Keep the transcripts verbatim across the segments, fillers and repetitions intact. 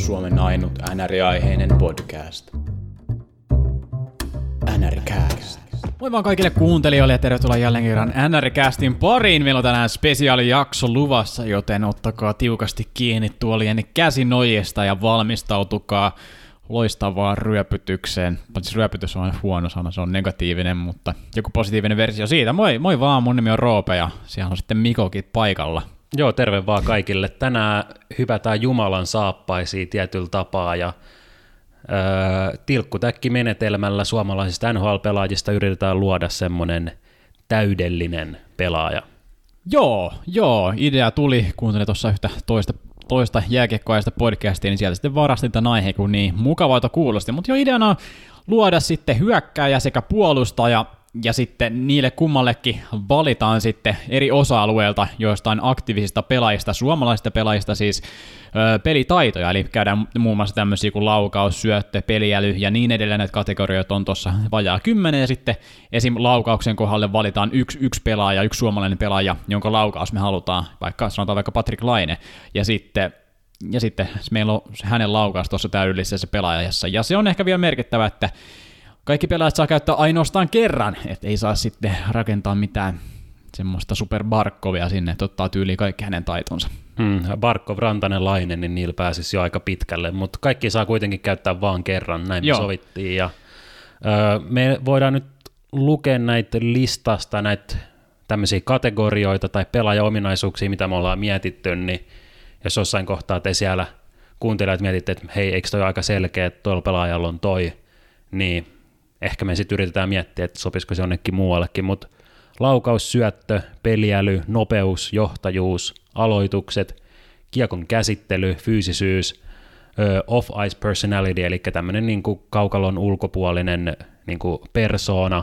Suomen ainut N R-aiheinen podcast. N R-cast. Moi vaan kaikille kuuntelijoille ja tervetuloa jälleen kerran N R-castin pariin. Meillä on tänään spesiaalijakso luvassa, joten ottakaa tiukasti kiinni tuolienne käsinojista ja valmistautukaa loistavaan ryöpytykseen. Siis ryöpytys on huono sana, se on negatiivinen, mutta joku positiivinen versio siitä. Moi, moi vaan, mun nimi on Roope ja siellä on sitten Mikokin paikalla. Joo, terve vaan kaikille. Tänään hypätään Jumalan saappaisiin tietyllä tapaa ja öö, tilkkutäkkimenetelmällä suomalaisista N H L-pelaajista yritetään luoda semmoinen täydellinen pelaaja. Joo, joo, idea tuli, kuuntelin tuossa yhtä toista, toista jääkiekkoajaista podcastia, niin sieltä sitten varastin tämän aiheen, kun niin mukavalta kuulosti, mutta jo ideana on luoda sitten hyökkääjä sekä puolustaja, ja sitten niille kummallekin valitaan sitten eri osa-alueilta joistain aktiivisista pelaajista, suomalaisista pelaajista siis ö, pelitaitoja, eli käydään muun muassa tämmöisiä kuin laukaus, syöttö, peliäly ja niin edelleen, näitä kategorioita on tuossa vajaa kymmenen, ja sitten esim. Laukauksen kohdalle valitaan yksi, yksi pelaaja, yksi suomalainen pelaaja, jonka laukaus me halutaan, vaikka sanotaan vaikka Patrik Laine, ja sitten ja sitten meillä on hänen laukaus tuossa täydellisessä pelaajassa, ja se on ehkä vielä merkittävä, että kaikki pelaajat saa käyttää ainoastaan kerran, et ei saa sitten rakentaa mitään semmoista super Barkovia sinne, että ottaa tyyliin kaikki hänen taitonsa. Hmm, Barkov, Rantanen, Laine, niin niillä pääsisi jo aika pitkälle, mutta kaikki saa kuitenkin käyttää vaan kerran, näin me Joo. sovittiin. Ja, öö, me voidaan nyt lukea näitä listasta, näitä tämmöisiä kategorioita tai pelaajaominaisuuksia, mitä me ollaan mietitty, niin jos jossain kohtaa te siellä kuuntelijat mietitte, että hei, eikö toi aika selkeä, että tuolla pelaajalla on toi, niin ehkä me sitten yritetään miettiä, että sopisiko se jonnekin muuallekin, mutta laukaus, syöttö, peliäly, nopeus, johtajuus, aloitukset, kiekon käsittely, fyysisyys, off-ice personality, eli tämmöinen niin kuin kaukalon ulkopuolinen niin kuin persona,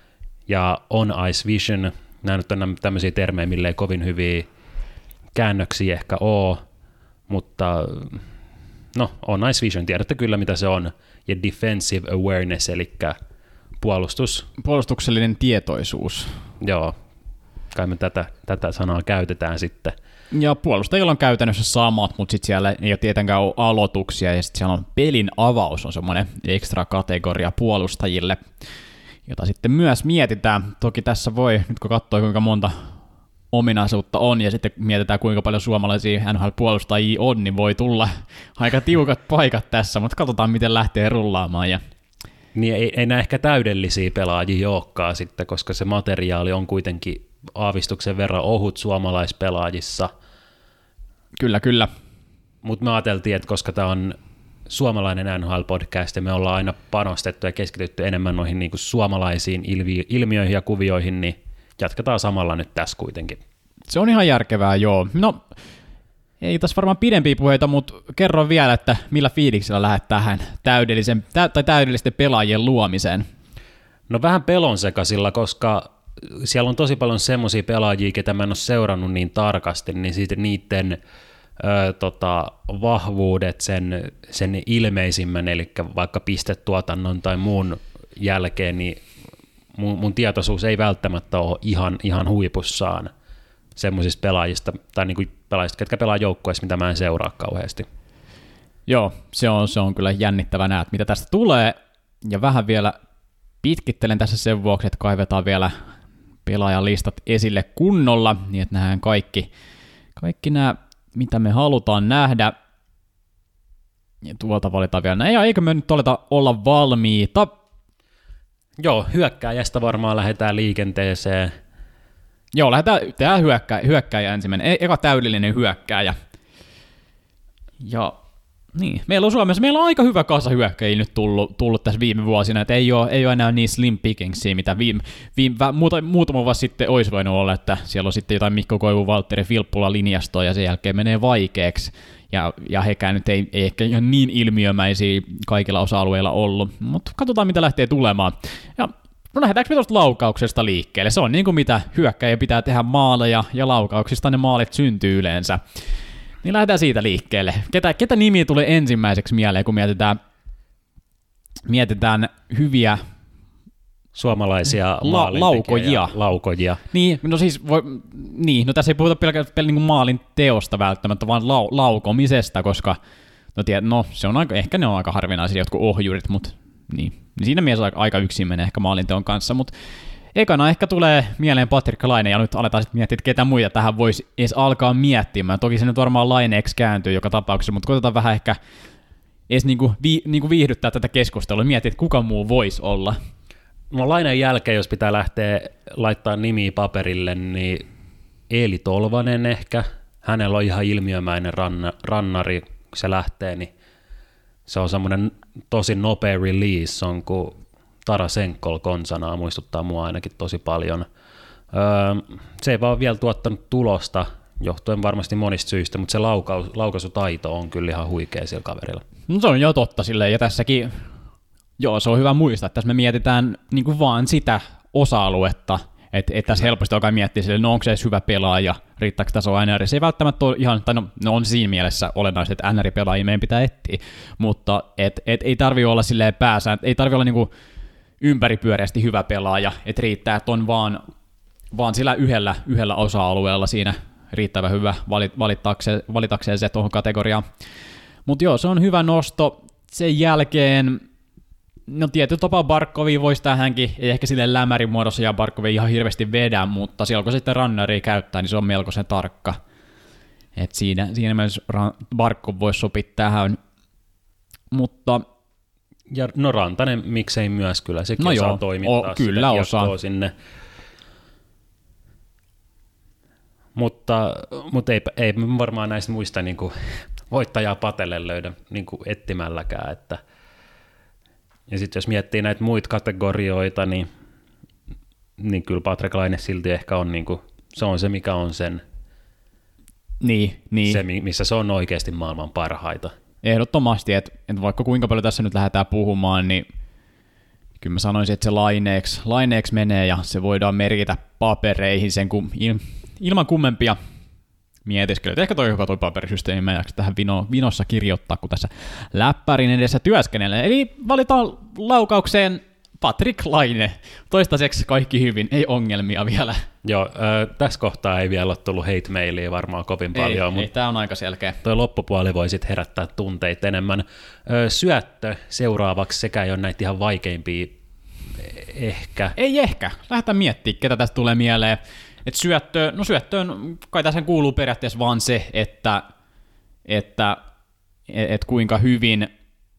ja on-ice vision, nämä nyt on tämmöisiä termejä, millä ei kovin hyviä käännöksiä ehkä ole, mutta no, on-ice vision, tiedätte kyllä mitä se on, ja defensive awareness, eli puolustus. Puolustuksellinen tietoisuus. Joo, kai me tätä, tätä sanaa käytetään sitten. Ja puolustajilla on käytännössä samat, mutta sitten siellä ei ole tietenkään ole aloituksia, ja sitten siellä on pelin avaus, on semmoinen ekstra kategoria puolustajille, jota sitten myös mietitään. Toki tässä voi, nyt kun katsoo kuinka monta ominaisuutta on, ja sitten mietitään kuinka paljon suomalaisia N H L-puolustajia on, niin voi tulla aika tiukat paikat tässä, mutta katsotaan miten lähtee rullaamaan. Ja niin ei, ei nämä ehkä täydellisiä pelaajia olekaan sitten, koska se materiaali on kuitenkin aavistuksen verran ohut suomalaispelaajissa. Kyllä, kyllä. Mutta me ajateltiin, että koska tämä on suomalainen N H L-podcast ja me ollaan aina panostettu ja keskitytty enemmän noihin niin kuin suomalaisiin ilmi- ilmiöihin ja kuvioihin, niin jatketaan samalla nyt tässä kuitenkin. Se on ihan järkevää, joo. No, ei tässä varmaan pidempiä puheita, mutta kerro vielä, että millä fiiliksellä lähdet tähän täydellisen, tä, tai täydellisten pelaajien luomiseen? No vähän pelon sekaisilla, koska siellä on tosi paljon semmoisia pelaajia, ketä mä en ole seurannut niin tarkasti, niin sitten niiden ö, tota, vahvuudet sen, sen ilmeisimmän, eli vaikka pistetuotannon tai muun jälkeen, niin mun, mun tietoisuus ei välttämättä ole ihan, ihan huipussaan semmoisista pelaajista, tai niinku pelaajista, ketkä pelaa joukkueessa, mitä mä en seuraa kauheasti. Joo, se on, se on kyllä jännittävä näet, mitä tästä tulee, ja vähän vielä pitkittelen tässä sen vuoksi, että kaivetaan vielä pelaajalistat esille kunnolla, niin että nähdään kaikki, kaikki nämä, mitä me halutaan nähdä, ja tuolta valitaan vielä näin, ja eikö me nyt oleta olla valmiita? Joo, hyökkääjästä varmaan lähdetään liikenteeseen. Joo, lähdetään tehdään hyökkää, hyökkääjä ensimmäinen, e- eka täydellinen hyökkääjä. Ja niin, meillä on Suomessa, meillä on aika hyvä kasa hyökkäjiä nyt tullut, tullut tässä viime vuosina, että ei ole, ei ole enää niin slim pickingsia, mitä viime, viime, muuta, muutama vuosi sitten olisi voinut olla, että siellä on sitten jotain Mikko Koivu, Valtteri Filppula linjastoa, ja sen jälkeen menee vaikeaksi, ja, ja hekään nyt ei, ei ehkä ihan niin ilmiömäisiä kaikilla osa-alueilla ollut, mutta katsotaan mitä lähtee tulemaan. Ja no lähdetäänkö me tuosta laukauksesta liikkeelle? Se on niin kuin mitä hyökkäjä pitää tehdä maaleja, ja laukauksista ne maalit syntyy yleensä. Niin lähdetään siitä liikkeelle. Ketä, ketä nimiä tulee ensimmäiseksi mieleen, kun mietitään, mietitään hyviä suomalaisia La- laukojia. laukojia. Niin, no siis voi, niin, no tässä ei puhuta pelkästään niin maalin teosta välttämättä, vaan lau- laukomisesta, koska no, tiedät, no se on aika, ehkä ne on aika harvinaisia jotkut ohjurit, mutta niin. Siinä mielessä aika, aika yksin menee ehkä maalinteon kanssa, mutta ekana ehkä tulee mieleen Patrik Laine, ja nyt aletaan sitten miettiä, että ketä muita tähän voisi edes alkaa miettimään. Toki se nyt varmaan Laineeksi kääntyy joka tapauksessa, mutta koitetaan vähän ehkä edes niinku vi, niinku viihdyttää tätä keskustelua, miettiä, että kuka muu voisi olla. No Laineen jälkeen, jos pitää lähteä laittaa nimiä paperille, niin Eeli Tolvanen ehkä. Hänellä on ihan ilmiömäinen ranna, rannari, kun se lähtee, niin se on semmoinen tosi nopea release, on kuin Tarasenkol konsanaa, muistuttaa mua ainakin tosi paljon. Öö, se ei vaan vielä tuottanut tulosta, johtuen varmasti monista syistä, mutta se laukaus, laukaisutaito on kyllä ihan huikea sillä kaverilla. No se on jo totta silleen, ja tässäkin, joo, se on hyvä muistaa, että tässä me mietitään niin kuin vaan sitä osa-aluetta, että et tässä helposti alkaa miettiä silleen, no onko se edes hyvä pelaaja, riittääkö tässä on N R, se ei välttämättä ole ihan, tai no, no on siinä mielessä olennaista, että N R-pelaajia meidän pitää etsiä, mutta et, et ei tarvi olla silleen pääsään, ei tarvi olla niinku ympäripyöreästi hyvä pelaaja, että riittää, että on vaan, vaan sillä yhdellä, yhdellä osa-alueella siinä riittävän hyvä valitakseen, valitakseen se tuohon kategoriaan. Mutta joo, se on hyvä nosto. Sen jälkeen, no tietyllä tapaa Barkovi voisi tähänkin, ei ehkä silleen lämärin muodossa ja Barkovi ihan hirveästi vedä, mutta siellä kun sitten runneria käyttää, niin se on melkoisen tarkka. Et siinä, siinä mielessä Barkov voisi sopia tähän, mutta ja no Rantanen miksei myös kyllä, sekin no osaa joo, toimittaa o, kyllä sitä osaa. Sinne. Mutta, mutta ei, ei varmaan näistä muista niin kuin voittajaa patelle löydä niin kuin etsimälläkään. Että. Ja sitten jos miettii näitä muita kategorioita, niin, niin kyllä Patrik Laine silti ehkä on, niin kuin, se on se mikä on sen, niin, niin. se missä se on oikeasti maailman parhaita. Ehdottomasti, että, että vaikka kuinka paljon tässä nyt lähdetään puhumaan, niin kyllä mä sanoisin, että se laineeksi, laineeksi menee ja se voidaan merkitä papereihin sen kun, il, ilman kummempia mietiskelyitä. Ehkä toi joka toi paperisysteemi mä jaksa tähän vino, vinossa kirjoittaa, kun tässä läppärin edessä työskennellä. Eli valitaan laukaukseen Patrik Laine. Toistaiseksi kaikki hyvin, ei ongelmia vielä. Joo, äh, tässä kohtaa ei vielä ole tullut hate-mailia varmaan kovin ei, paljon, mutta ei, tämä on aika selkeä. Toi loppupuoli voi sitten herättää tunteita enemmän. Äh, syöttö seuraavaksi, sekä ei ole näitä ihan vaikeimpia ehkä. Ei ehkä, lähdetään miettimään, ketä tästä tulee mieleen. Et syöttö, no syöttöön, kai tässä kuuluu periaatteessa vaan se, että, että et kuinka hyvin,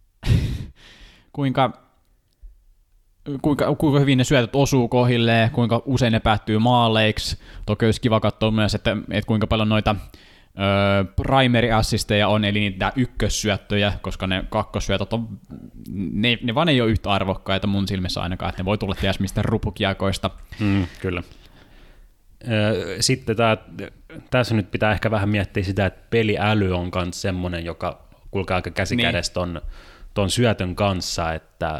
kuinka... Kuinka, kuinka hyvin ne syötöt osuu kohilleen, kuinka usein ne päättyy maaleiksi. Toki olisi kiva katsoa myös, että, että kuinka paljon noita ö, primary-assisteja on, eli niitä ykkössyöttöjä, koska ne kakkossyötöt on, ne, ne vaan ei ole yhtä arvokkaita mun silmissä ainakaan, että ne voi tulla ties mistä rupukiakoista. Mm, kyllä. Sitten tää, tässä nyt pitää ehkä vähän miettiä sitä, että peliäly on myös semmoinen, joka kulkee aika käsikädessä ton, niin. ton syötön kanssa, että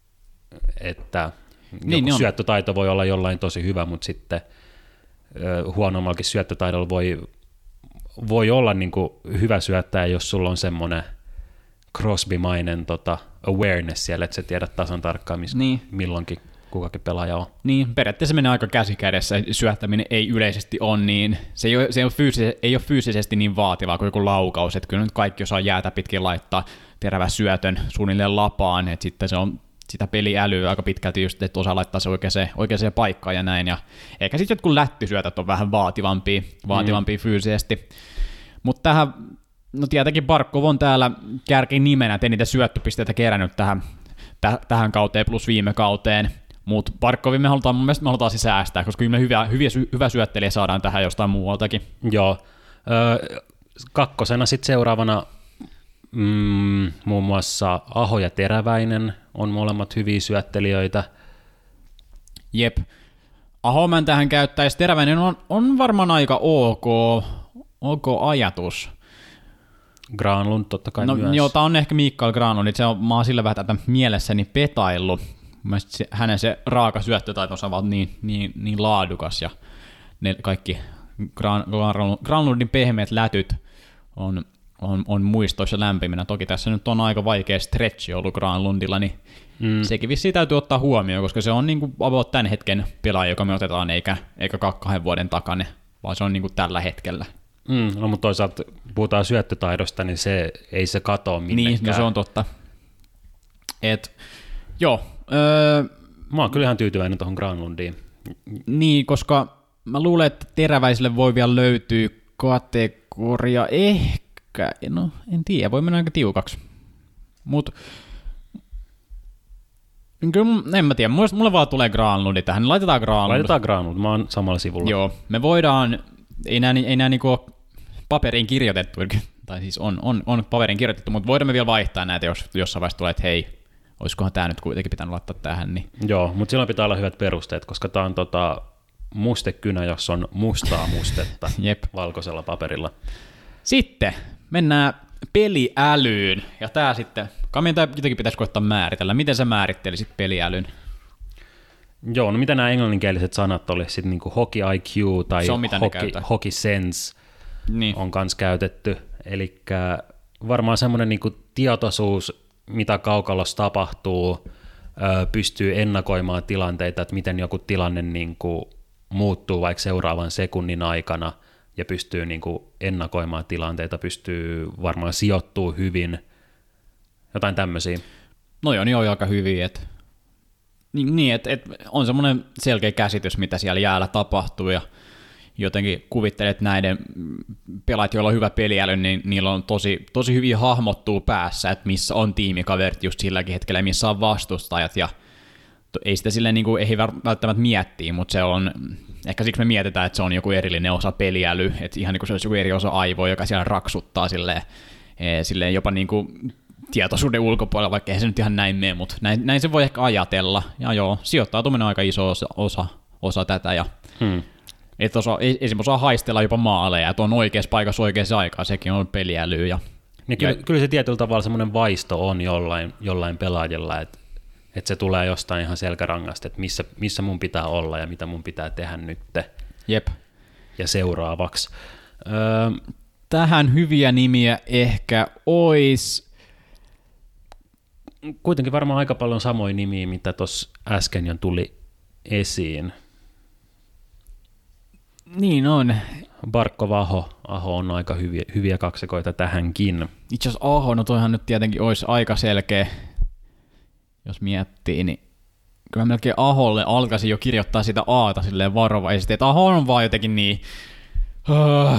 että niin, joku syöttötaito voi olla jollain tosi hyvä, mutta sitten huonommallakin syöttötaidolla voi, voi olla niin kuin hyvä syöttäjä, jos sulla on semmoinen Crosby-mainen tota, awareness siellä, että sä tiedät tasan tarkkaan, missä niin. milloinkin kukakin pelaaja on. Niin, periaatteessa menee aika käsikädessä, syöttäminen ei yleisesti ole niin, se ei ole, se ei ole, fyysisesti, ei ole fyysisesti niin vaativaa kuin joku laukaus, että kyllä nyt kaikki osaa jäätä pitkin laittaa terävä syötön suunnilleen lapaan, että sitten se on sitä peliälyä aika pitkälti just, että osaa laittaa se oikeaan, oikeaan paikkaan ja näin, ja ehkä sitten jotkut lättysyötät on vähän vaativampia, vaativampia mm. fyysisesti, mutta tähän, no tietenkin Barkov on täällä kärkinimenä, että ei niitä syöttöpisteitä kerännyt tähän, täh, tähän kauteen plus viime kauteen, mutta Barkovin me halutaan, mun mielestä me halutaan siis säästää, koska kyllä me hyvä, hyviä, hyvä syöttelijä saadaan tähän jostain muualtakin. Joo, öö, kakkosena sitten seuraavana Mm, muun muassa Aho ja Teräväinen on molemmat hyviä syöttelijöitä. Jep. Aho mä tähän käyttäisi. Teräväinen on, on varmaan aika ok, ok ajatus. Granlund totta kai no, myös. Joo, tää on ehkä Mikael Granlund. Se on, mä oon sillä vähän tätä mielessäni petaillut. Mielestäni hänen se raaka syöttötaitonsa on niin, niin, niin laadukas ja ne kaikki Gran, Granlundin pehmeät lätyt on On, on muistoissa lämpiminä. Toki tässä nyt on aika vaikea stretchi ollut Granlundilla, niin mm. sekin vissiin täytyy ottaa huomioon, koska se on niin kuin about tämän hetken pelaaja, joka me otetaan, eikä, eikä kahden vuoden takana, vaan se on niin kuin tällä hetkellä. Mm, no, mutta toisaalta puhutaan syöttötaidosta, niin se ei se katoa minnekään. Niin, no se on totta. Et, joo. Öö, mä oon kyllä ihan tyytyväinen tuohon Granlundiin. Niin, koska mä luulen, että teräväisille voi vielä löytyä kategoria ehkä, no en tiedä, voi mennä aika tiukaksi. Mut kyllä, en mä tiedä, mulle, mulle vaan tulee Granlundi tähän, niin laitetaan Granlund. Laitetaan Granlund, mä oon samalla sivulla. Joo, me voidaan, ei nää, ei nää niinku paperiin kirjoitettu, tai siis on, on, on paperiin kirjoitettu, mutta voidaan me vielä vaihtaa näitä, jos jossain vaiheessa tulee, että hei, olisikohan tää nyt kuitenkin pitänyt laittaa tähän. Niin. Joo, mutta silloin pitää olla hyvät perusteet, koska tää on tota mustekynä, jossa on mustaa mustetta valkoisella paperilla. Sitten mennään peliälyyn, ja tää sitten, Kamien tää jotenkin pitäisi koittaa määritellä. Miten sä määrittelisit peliälyn? Joo, no mitä nämä englanninkieliset sanat oli, sitten niinku hockey I Q tai hockey, hockey sense niin. On kans käytetty, eli varmaan semmoinen niinku tietoisuus, mitä kaukalossa tapahtuu, pystyy ennakoimaan tilanteita, että miten joku tilanne niinku muuttuu vaikka seuraavan sekunnin aikana, ja pystyy niinku ennakoimaan tilanteita, pystyy varmaan sijoittuu hyvin, jotain tämmöisiä. No joo, niin on aika hyviä, että niin, että et on semmoinen selkeä käsitys, mitä siellä jäällä tapahtuu, ja jotenkin kuvittelet, että näiden pelaajat, joilla on hyvä peliäly, niin niillä on tosi, tosi hyvin hahmottuu päässä, että missä on tiimikaverit just silläkin hetkellä, missä on vastustajat, ja ei sitä silleen niin kuin, ei välttämättä miettiä, mutta se on, ehkä siksi me mietitään, että se on joku erillinen osa peliäly, että ihan niin kuin se olisi joku eri osa aivoa, joka siellä raksuttaa silleen, silleen jopa niin kuin tietoisuuden ulkopuolella, vaikka ei se nyt ihan näin mene, mutta näin, näin se voi ehkä ajatella, ja joo, sijoittautuminen on aika iso osa, osa, osa tätä, ja hmm. että osaa, esimerkiksi osaa haistella jopa maaleja, että on oikeassa paikassa oikeassa aikaa, sekin on peliäly. Ja, niin kyllä, ja, kyllä se tietyllä tavalla semmoinen vaisto on jollain, jollain pelaajalla, että, että se tulee jostain ihan selkärangasta, että missä, missä mun pitää olla ja mitä mun pitää tehdä nyt jep. ja seuraavaksi. Öö, Tähän hyviä nimiä ehkä ois. Kuitenkin varmaan aika paljon samoja nimiä, mitä tuossa äsken jo tuli esiin. Niin on. Barkov Aho. Aho on aika hyviä, hyviä kaksikoita tähänkin. Itse asiassa Aho, no toihan nyt tietenkin olisi aika selkeä, jos miettii, niin kyllä melkein Aholle alkaisin jo kirjoittaa sitä Aata silleen varovaisesti, että Aho on vaan jotenkin niin. Uh,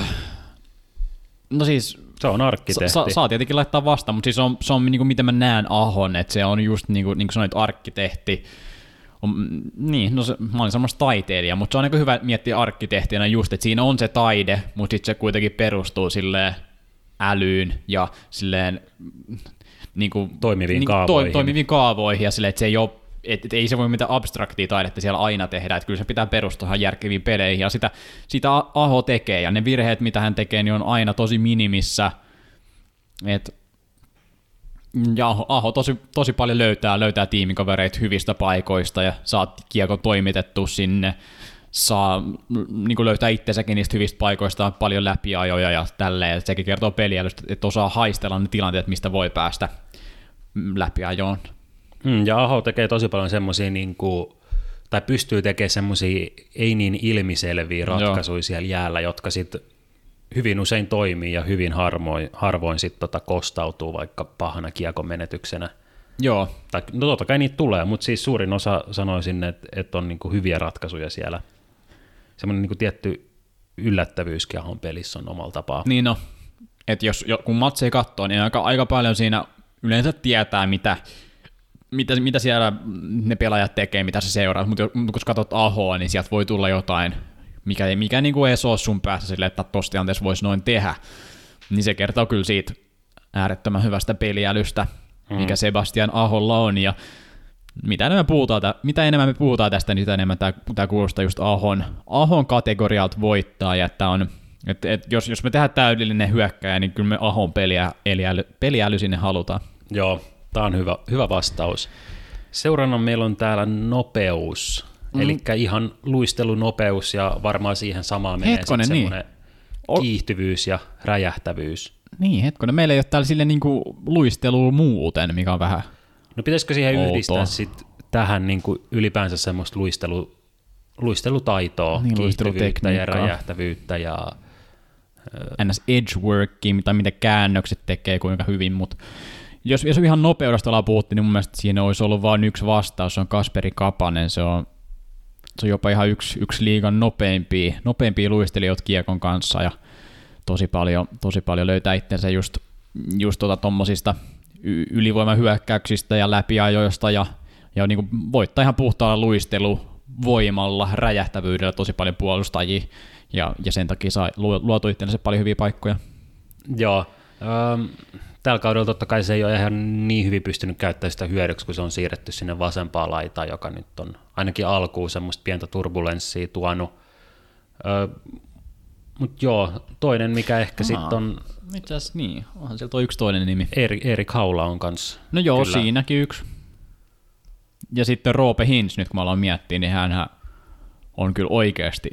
no siis. Se on arkkitehti. Sa- saa tietenkin laittaa vastaan, mutta siis on, se on niin kuin miten mä näen Ahon, että se on just niin kuin, niin kuin sanoit, arkkitehti. On, niin, no se, mä olin semmoista taiteilija, mutta se on aika hyvä miettiä arkkitehtiänä just, että siinä on se taide, mutta sitten se kuitenkin perustuu silleen älyyn ja silleen niin kuin, toimiviin niin, kaavoihin. To, toimiviin kaavoihin ja silleen, että se ei ole, et, et ei se voi mitään abstraktia taidetta siellä aina tehdä, että kyllä se pitää perustua ihan järkeviin peleihin ja sitä, sitä Aho tekee ja ne virheet, mitä hän tekee, niin on aina tosi minimissä, että ja Aho, Aho tosi, tosi paljon löytää, löytää tiimikavereita hyvistä paikoista ja saa kiekon toimitettua sinne, saa niin kuin löytää itsensäkin niistä hyvistä paikoista paljon läpiajoja ja tälleen. Sekin kertoo peliälystä, että osaa haistella ne tilanteet, mistä voi päästä läpiajoon. Mm, ja Aho tekee tosi paljon semmoisia, niin kuin, tai pystyy tekemään semmoisia ei niin ilmiselviä ratkaisuja siellä jäällä, jotka sitten hyvin usein toimii ja hyvin harvoin, harvoin sitten tota kostautuu vaikka pahana kiekon menetyksenä. Joo. Tai, no totta kai niitä tulee, mutta siis suurin osa sanoisin, että, että on niinku hyviä ratkaisuja siellä. Semmoinen niinku tietty yllättävyyskin Ahon pelissä on omalla tapaa. Niin no, että jos kun matseja katsoo, niin aika, aika paljon siinä yleensä tietää, mitä, mitä, mitä siellä ne pelaajat tekee, mitä se seuraa, mutta kun katsot Ahoa, niin sieltä voi tulla jotain, mikä, mikä niin kuin ei ole sun päässä silleen, että tossa tilanteessa voisi noin tehdä, niin se kertoo kyllä siitä äärettömän hyvästä peliälystä, mm. mikä Sebastian Aholla on, ja mitä enemmän, puhutaan, mitä enemmän me puhutaan tästä, niin sitä enemmän tämä, tämä kuulostaa just Ahon, Ahon kategorialta voittaa, ja että on, että, että jos, jos me tehdään täydellinen hyökkäjä, niin kyllä me Ahon peliä, peliäly, peliäly sinne halutaan. Joo, tämä on hyvä, hyvä vastaus. Seuraavana meillä on täällä nopeus. Mm. Eli ihan luistelunopeus ja varmaan siihen samaan menee Hetkonen, semmoinen niin. kiihtyvyys ja räjähtävyys. Niin, hetkonen. Meillä ei ole täällä silleen niin kuin luistelua muuten, mikä on vähän No pitäisikö siihen outoa. Yhdistää sit tähän niin kuin ylipäänsä semmoista luistelu, luistelutaitoa, niin, kiihtyvyyttä ja räjähtävyyttä ja ns. Edgeworkia, tai mitä käännökset tekee, kuinka hyvin, mutta jos, jos ihan nopeudesta ollaan puhuttu, niin mun mielestä siinä olisi ollut vain yksi vastaus, se on Kasperi Kapanen, se on, se on jopa ihan yksi, yksi liigan nopeimpia, nopeimpia luistelijoita kiekon kanssa, ja tosi paljon, tosi paljon löytää itsensä just, just tuota tommosista ylivoimahyökkäyksistä ja läpiajoista, ja, ja niin kuin voittaa ihan puhtaalla luisteluvoimalla, räjähtävyydellä tosi paljon puolustajia, ja, ja sen takia saa luotu itsensä paljon hyviä paikkoja. Joo, ähm, tällä kaudella totta kai se ei ole ihan niin hyvin pystynyt käyttämään sitä hyödyksi, kun se on siirretty sinne vasempaan laitaan, joka nyt on ainakin alkuun semmoista pientä turbulenssia tuonut. Öö, Mutta joo, toinen mikä ehkä sitten on... Itse asiassa niin, onhan sieltä on yksi toinen nimi. Erik, Erik Haula on kanssa. No joo, kyllä. Siinäkin yksi. Ja sitten Roope Hintz, nyt kun mä aloin miettiä, niin hän on kyllä oikeasti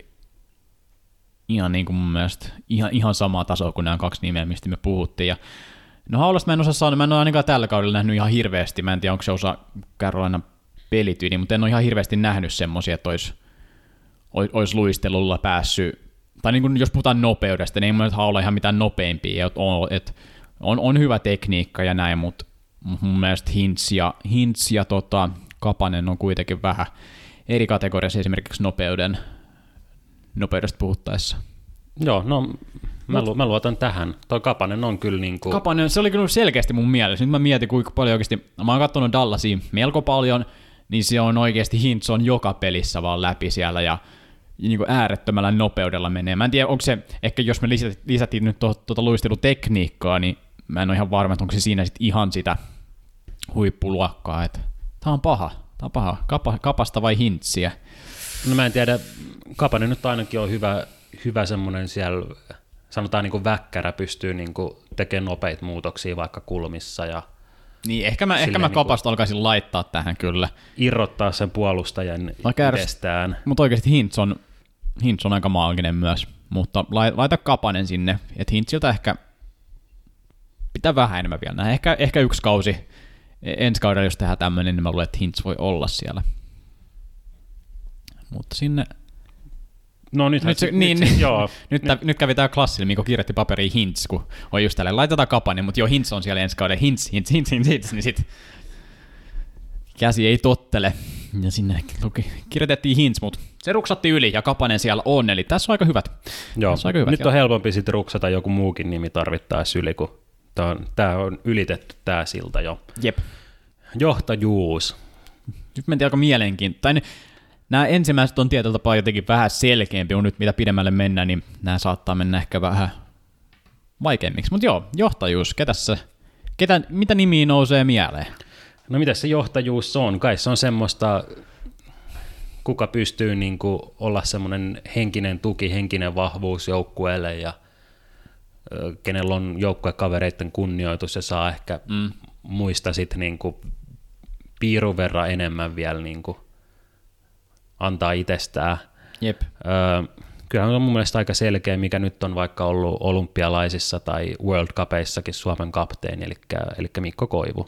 ihan niin kuin mun mielestä ihan, ihan samaa tasoa kuin nämä kaksi nimeä, mistä me puhuttiin. Ja no Haulasta mä en osaa saada, mä en ole ainakaan tällä kaudella nähnyt ihan hirveästi, mä en tiedä onko se osa Carolinan pelityyli, mutta en ole ihan hirveästi nähnyt semmoisia, että olisi, olisi luistelulla päässyt, tai niin kuin jos puhutaan nopeudesta, niin ei mun Haula ihan mitään nopeampia, että on, että on, on hyvä tekniikka ja näin, mutta mun mielestä Hintz ja, Hintz ja tota, Kapanen on kuitenkin vähän eri kategoriassa esimerkiksi nopeuden, nopeudesta puhuttaessa. Joo, no mä, lu, mä luotan tähän. Toi Kapanen on kyllä niin kuin... Kapanen, se oli kyllä selkeästi mun mielessä. Nyt mä mietin, kuinka paljon oikeasti... Mä oon katsonut Dallasia melko paljon, niin se on oikeasti Hintz on joka pelissä vaan läpi siellä ja niin kuin äärettömällä nopeudella menee. Mä en tiedä, onko se... Ehkä jos me lisättiin nyt tuota, tuota luistelutekniikkaa, niin mä en ole ihan varma, että onko se siinä sit ihan sitä huippuluokkaa. Että tää on paha. Tää on paha. Kapa, kapasta vai Hintsiä? No mä en tiedä. Kapanen nyt ainakin on hyvä... hyvä semmoinen siellä, sanotaan niin kuin väkkärä, pystyy niin kuin tekemään nopeita muutoksia vaikka kulmissa. Ja niin, ehkä mä, ehkä mä niin Kapasta alkaisin laittaa tähän kyllä. Irrottaa sen puolustajan itsestään. Mutta oikeasti Hintz on, Hintz on aika maaginen myös, mutta laita Kapanen sinne, että Hintziltä ehkä pitää vähän enemmän vielä nähdä. Ehkä, ehkä yksi kausi, ensi kaudella jos tehdään tämmöinen, niin mä luulen, että Hintz voi olla siellä. Mutta sinne... No nyt, nyt, se, nyt, niin, nyt, joo, nyt, nyt, nyt kävi tää klassilla, Mikko kirjoitti paperiin Hintz, kun on just tälleen, laitetaan Kapanen, mutta joo, Hintz on siellä ensi kauden, Hintz, Hintz, Hintz, Hintz, Hintz, niin sit käsi ei tottele, ja sinne luki, kirjoitettiin Hintz, mutta se ruksatti yli, ja Kapanen siellä on, eli tässä on aika hyvät. Joo, on aika hyvät nyt on helpompi sitten ruksata joku muukin nimi tarvittaessa yli, kun tää on, tää on ylitetty tää silta jo. Jep. Johtajuus. Nyt mentiin aika mielenkiintoista. Nämä ensimmäiset on tietyllä tapaa jotenkin vähän selkeämpi, mutta nyt mitä pidemmälle mennään, niin nämä saattaa mennä ehkä vähän vaikeammiksi. Mutta joo, johtajuus, ketäs se, ketä, mitä nimiä nousee mieleen? No mitä se johtajuus on? Kai se on semmoista, kuka pystyy niin kuin olla semmoinen henkinen tuki, henkinen vahvuus joukkueelle ja kenellä on joukkuekavereiden kunnioitus ja saa ehkä mm. muista sitten niin kuin piirun verran enemmän vielä niin kuin antaa itsestään. Jep. Öö, kyllähän on mun mielestä aika selkeä, mikä nyt on vaikka ollut olympialaisissa tai World Cupeissakin Suomen kapteeni, eli, eli Mikko Koivu.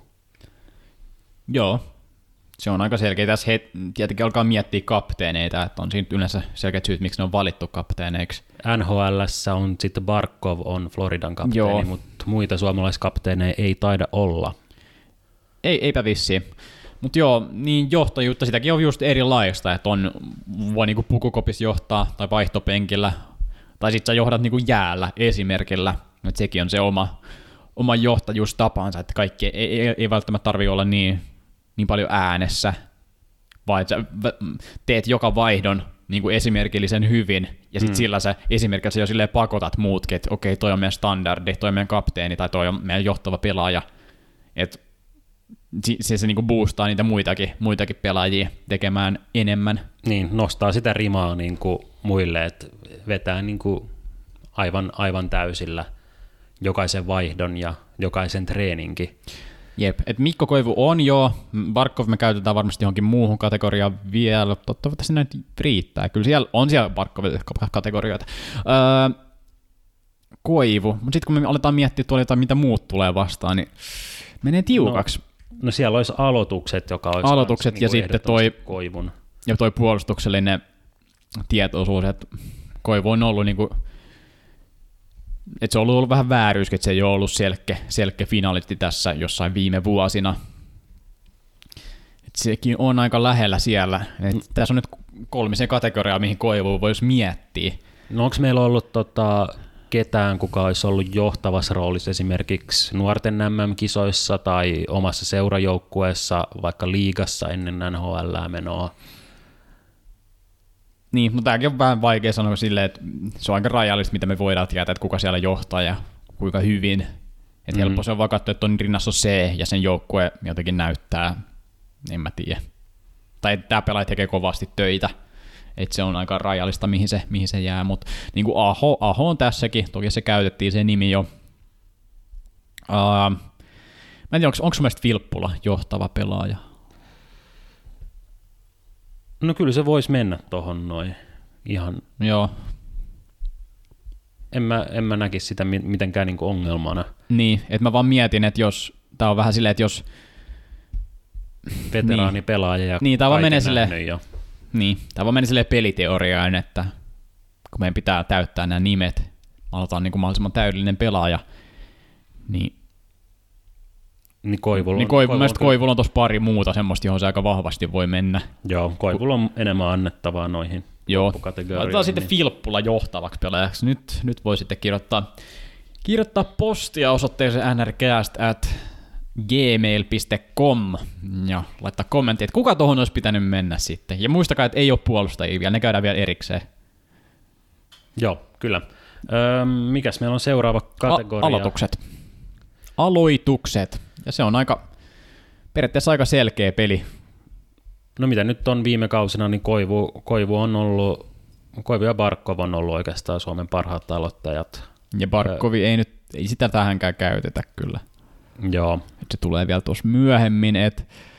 Joo, se on aika selkeä. Tässä he, tietenkin alkaa miettiä kapteeneita, että on siinä yleensä selkeät syyt, miksi ne on valittu kapteeneiksi. N H L:ssä on sitten Barkov on Floridan kapteeni, Joo. mutta muita suomalaiskapteeneja ei taida olla. Ei, eipä vissiin. Mutta joo, niin johtajuutta, sitäkin on just erilaista, että on, voi niinku pukukopissa johtaa tai vaihtopenkillä, tai sitten sä johdat niinku jäällä esimerkillä, että sekin on se oma, oma johtajuustapansa, että kaikki ei, ei, ei välttämättä tarvitse olla niin, niin paljon äänessä, vaan että sä teet joka vaihdon niinku esimerkillisen hyvin, ja sitten mm. sillä sä esimerkiksi sä jo silleen pakotat muutkin, että okei, toi on meidän standardi, toi on meidän kapteeni, tai toi on meidän johtava pelaaja, että se, se niinku boostaa niitä muitakin, muitakin pelaajia tekemään enemmän. Niin, nostaa sitä rimaa niinku muille, että vetää niinku aivan, aivan täysillä jokaisen vaihdon ja jokaisen treeninkin. Jep, että Mikko Koivu on jo, Barkov me käytetään varmasti johonkin muuhun kategoriaan vielä, toivottavasti näitä riittää, kyllä siellä on siellä Barkov-kategorioita. Öö, Koivu, mutta sitten kun me aletaan miettiä tuolla jotain, mitä muut tulee vastaan, niin menee tiukaksi. No. No siellä olisi aloitukset, joka olisi aloitukset kans, ja niin sitten toi, Koivun. Ja toi puolustuksellinen tietoisuus, että Koivu on ollut niinku että se on ollut vähän vääryys, että se ei ole ollut selkeä, selkeä finalisti tässä jossain viime vuosina. Et sekin on aika lähellä siellä. Et tässä on nyt kolmisen kategoriaa, mihin Koivu voisi miettiä. No onko meillä ollut tota, ketään, kuka olisi ollut johtavassa roolissa esimerkiksi nuorten M M-kisoissa tai omassa seurajoukkueessa, vaikka liigassa ennen N H L-menoa? Niin, no tämäkin on vähän vaikea sanoa silleen, että se on aika rajallista, mitä me voidaan tietää, että kuka siellä johtaa ja kuinka hyvin. Että mm-hmm. helppo se on vaan katsoa, että on rinnassa on C ja sen joukkue jotenkin näyttää, en mä tiedä. Tai tämä pelaaja tekee kovasti töitä, että se on aika rajallista, mihin se, mihin se jää. Mutta niin kuin Aho, Aho on tässäkin, toki se käytettiin se nimi jo. Uh, mä en tiedä, onko, onko sun mielestä Filppula johtava pelaaja? No kyllä se voisi mennä tohon noin ihan. Joo. En mä, en mä näkisi sitä mitenkään niinku ongelmana. Niin, että mä vaan mietin, että jos, tää on vähän silleen, että jos veteraani pelaaja ja niin, tää vaan menee silleen, jo. Niin, tää vaan menee silleen peliteoriaan, että kun meidän pitää täyttää nämä nimet, me aloitetaan niinku mahdollisimman täydellinen pelaaja, niin Niin Koivulla niin Koivu, on, Koivulla on tuossa pari muuta semmoista, johon se aika vahvasti voi mennä. Joo, Koivulla on enemmän annettavaa noihin loppukategorioihin. Laitetaan sitten Filppula johtavaksi pelaajaksi. Nyt, nyt voi sitten kirjoittaa, kirjoittaa postia osoitteeseen n r cast at gmail piste com ja laittaa kommentti, että kuka tuohon olisi pitänyt mennä sitten. Ja muistakaa, että ei ole puolustajia vielä, ne käydään vielä erikseen. Joo, kyllä. Öö, mikäs meillä on seuraava kategoria? A- aloitukset. Aloitukset. Ja se on aika, periaatteessa aika selkeä peli. No mitä nyt on viime kausina, niin Koivu, Koivu on ollut, Koivu ja Barkov on ollut oikeastaan Suomen parhaat aloittajat. Ja Barkovi öö, ei nyt, ei sitä tähänkään käytetä kyllä. Joo. Et se tulee vielä tuossa myöhemmin, että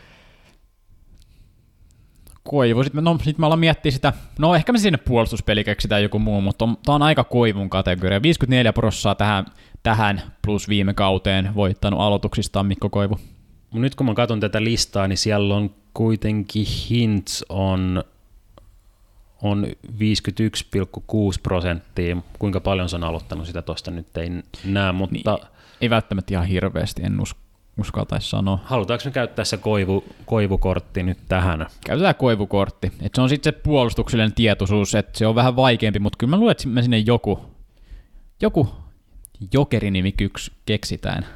Koivu, sitten me, no, sit me ollaan miettiä sitä, no ehkä me sinne puolustuspeli keksitään joku muu, mutta tämä on aika Koivun kategoria. viisikymmentäneljä prosenttia tähän, tähän plus viime kauteen voittanut aloituksistaan Mikko Koivu. Nyt kun mä katson tätä listaa, niin siellä on kuitenkin Hintz on, on viisikymmentäyksi pilkku kuusi prosenttia. Kuinka paljon se on aloittanut sitä tuosta nyt ei näe, mutta niin, ei välttämättä ihan hirveästi, en usko. Uskaltaisi sanoa. Halutaanko me käyttää se koivu, koivukortti nyt tähän? Käytetään koivukortti. Et se on sitten se puolustuksellinen tietoisuus, että se on vähän vaikeampi, mutta kyllä mä luulen, että me sinne joku, joku jokerinimi keksitään.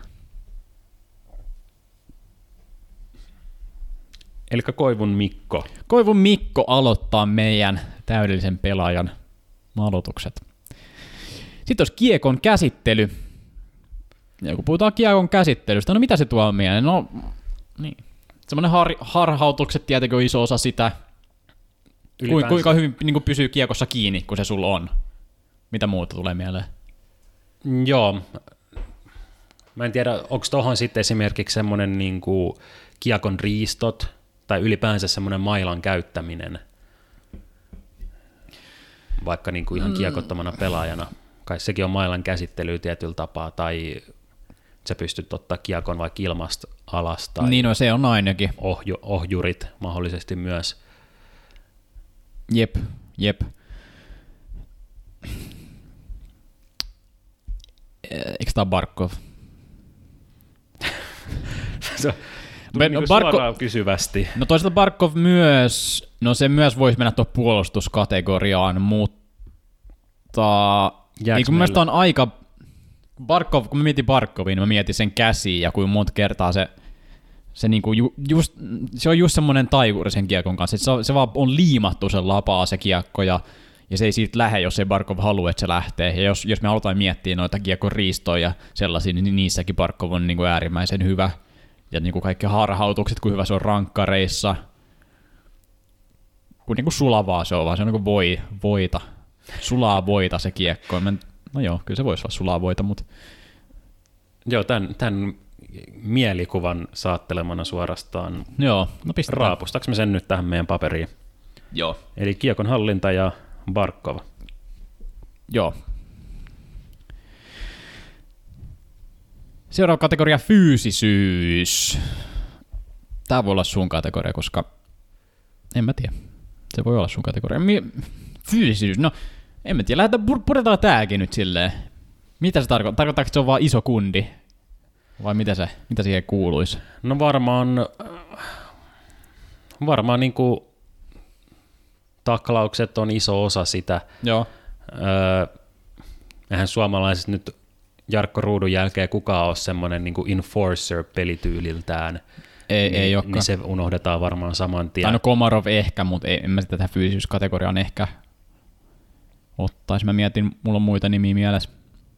Eli Koivun Mikko. Koivun Mikko aloittaa meidän täydellisen pelaajan aloitukset. Sitten olisi kiekon käsittely. Ja kun puhutaan kiekon käsittelystä, no mitä se tuo mieleen? No, niin. Semmoinen har, harhautukset tietenkin on iso osa sitä, Ylipäänsä. Kuinka hyvin niin kuin pysyy kiekossa kiinni, kun se sulla on. Mitä muuta tulee mieleen? Joo. Mä en tiedä, onko tuohon sitten esimerkiksi semmoinen niin kuin kiekon riistot, tai ylipäänsä semmoinen mailan käyttäminen, vaikka niin kuin ihan kiekottomana pelaajana. Kai sekin on mailan käsittelyä tietyllä tapaa, tai sä pystyt ottaa kiekon vaikka ilmasta alas, tai niin no, se on ainakin. Ohju, ohjurit mahdollisesti myös. Jep, jep. Eikö tää Barkov? Se niin no, Barkov kysyvästi. No toisaalta Barkov myös, no se myös voisi mennä tuon puolustuskategoriaan, mutta niin kun mielestäni on aika, Barkov, kun mä mietin Barkovin, niin mä mietin sen käsiä ja kuin monta kertaa se, se, niinku ju, just, se on just semmoinen taikuri sen kiekon kanssa, että se, se vaan on liimattu sen lapaa se kiekko ja, ja se ei siitä lähde, jos ei Barkov halua, että se lähtee. Ja jos, jos me halutaan miettiä noita kiekon riistoja ja sellaisia, niin niissäkin Barkov on niinku äärimmäisen hyvä. Ja niinku kaikki harhautukset, kun hyvä se on rankkareissa. Kun niinku sulavaa se on, vaan se on niinku voi, voita. Sulaa voita se kiekko. Mä, no joo, kyllä se voisi olla sulaa voita, mutta joo, tämän, tämän mielikuvan saattelemana suorastaan. Joo, no pistetään. Raapustaanko me sen nyt tähän meidän paperiin? Joo. Eli kiekon hallinta ja Barkov. Joo. Seuraava kategoria fyysisyys. Tää voi olla sun kategoria, koska en mä tiedä. Se voi olla sun kategoria. Fyysisyys, no en mä tiedä. Lähdetään, puretaan tääkin nyt silleen. Mitä se tarkoittaa? Tarkoittaako, että se on vaan iso kundi? Vai mitä, se, mitä siihen kuuluisi? No varmaan, varmaan niin kuin taklaukset on iso osa sitä. Joo. Öö, eihän suomalaiset nyt Jarkko Ruudun jälkeen kukaan ole semmoinen niin kuin enforcer pelityyliltään. Ei, niin, ei olekaan. Niin se unohdetaan varmaan saman tien. Tai no Komarov ehkä, mutta ei, en mä sitä tähän fyysisyyskategoriaan ehkä ottaisi. Mä mietin, mulla on muita nimiä mielessä.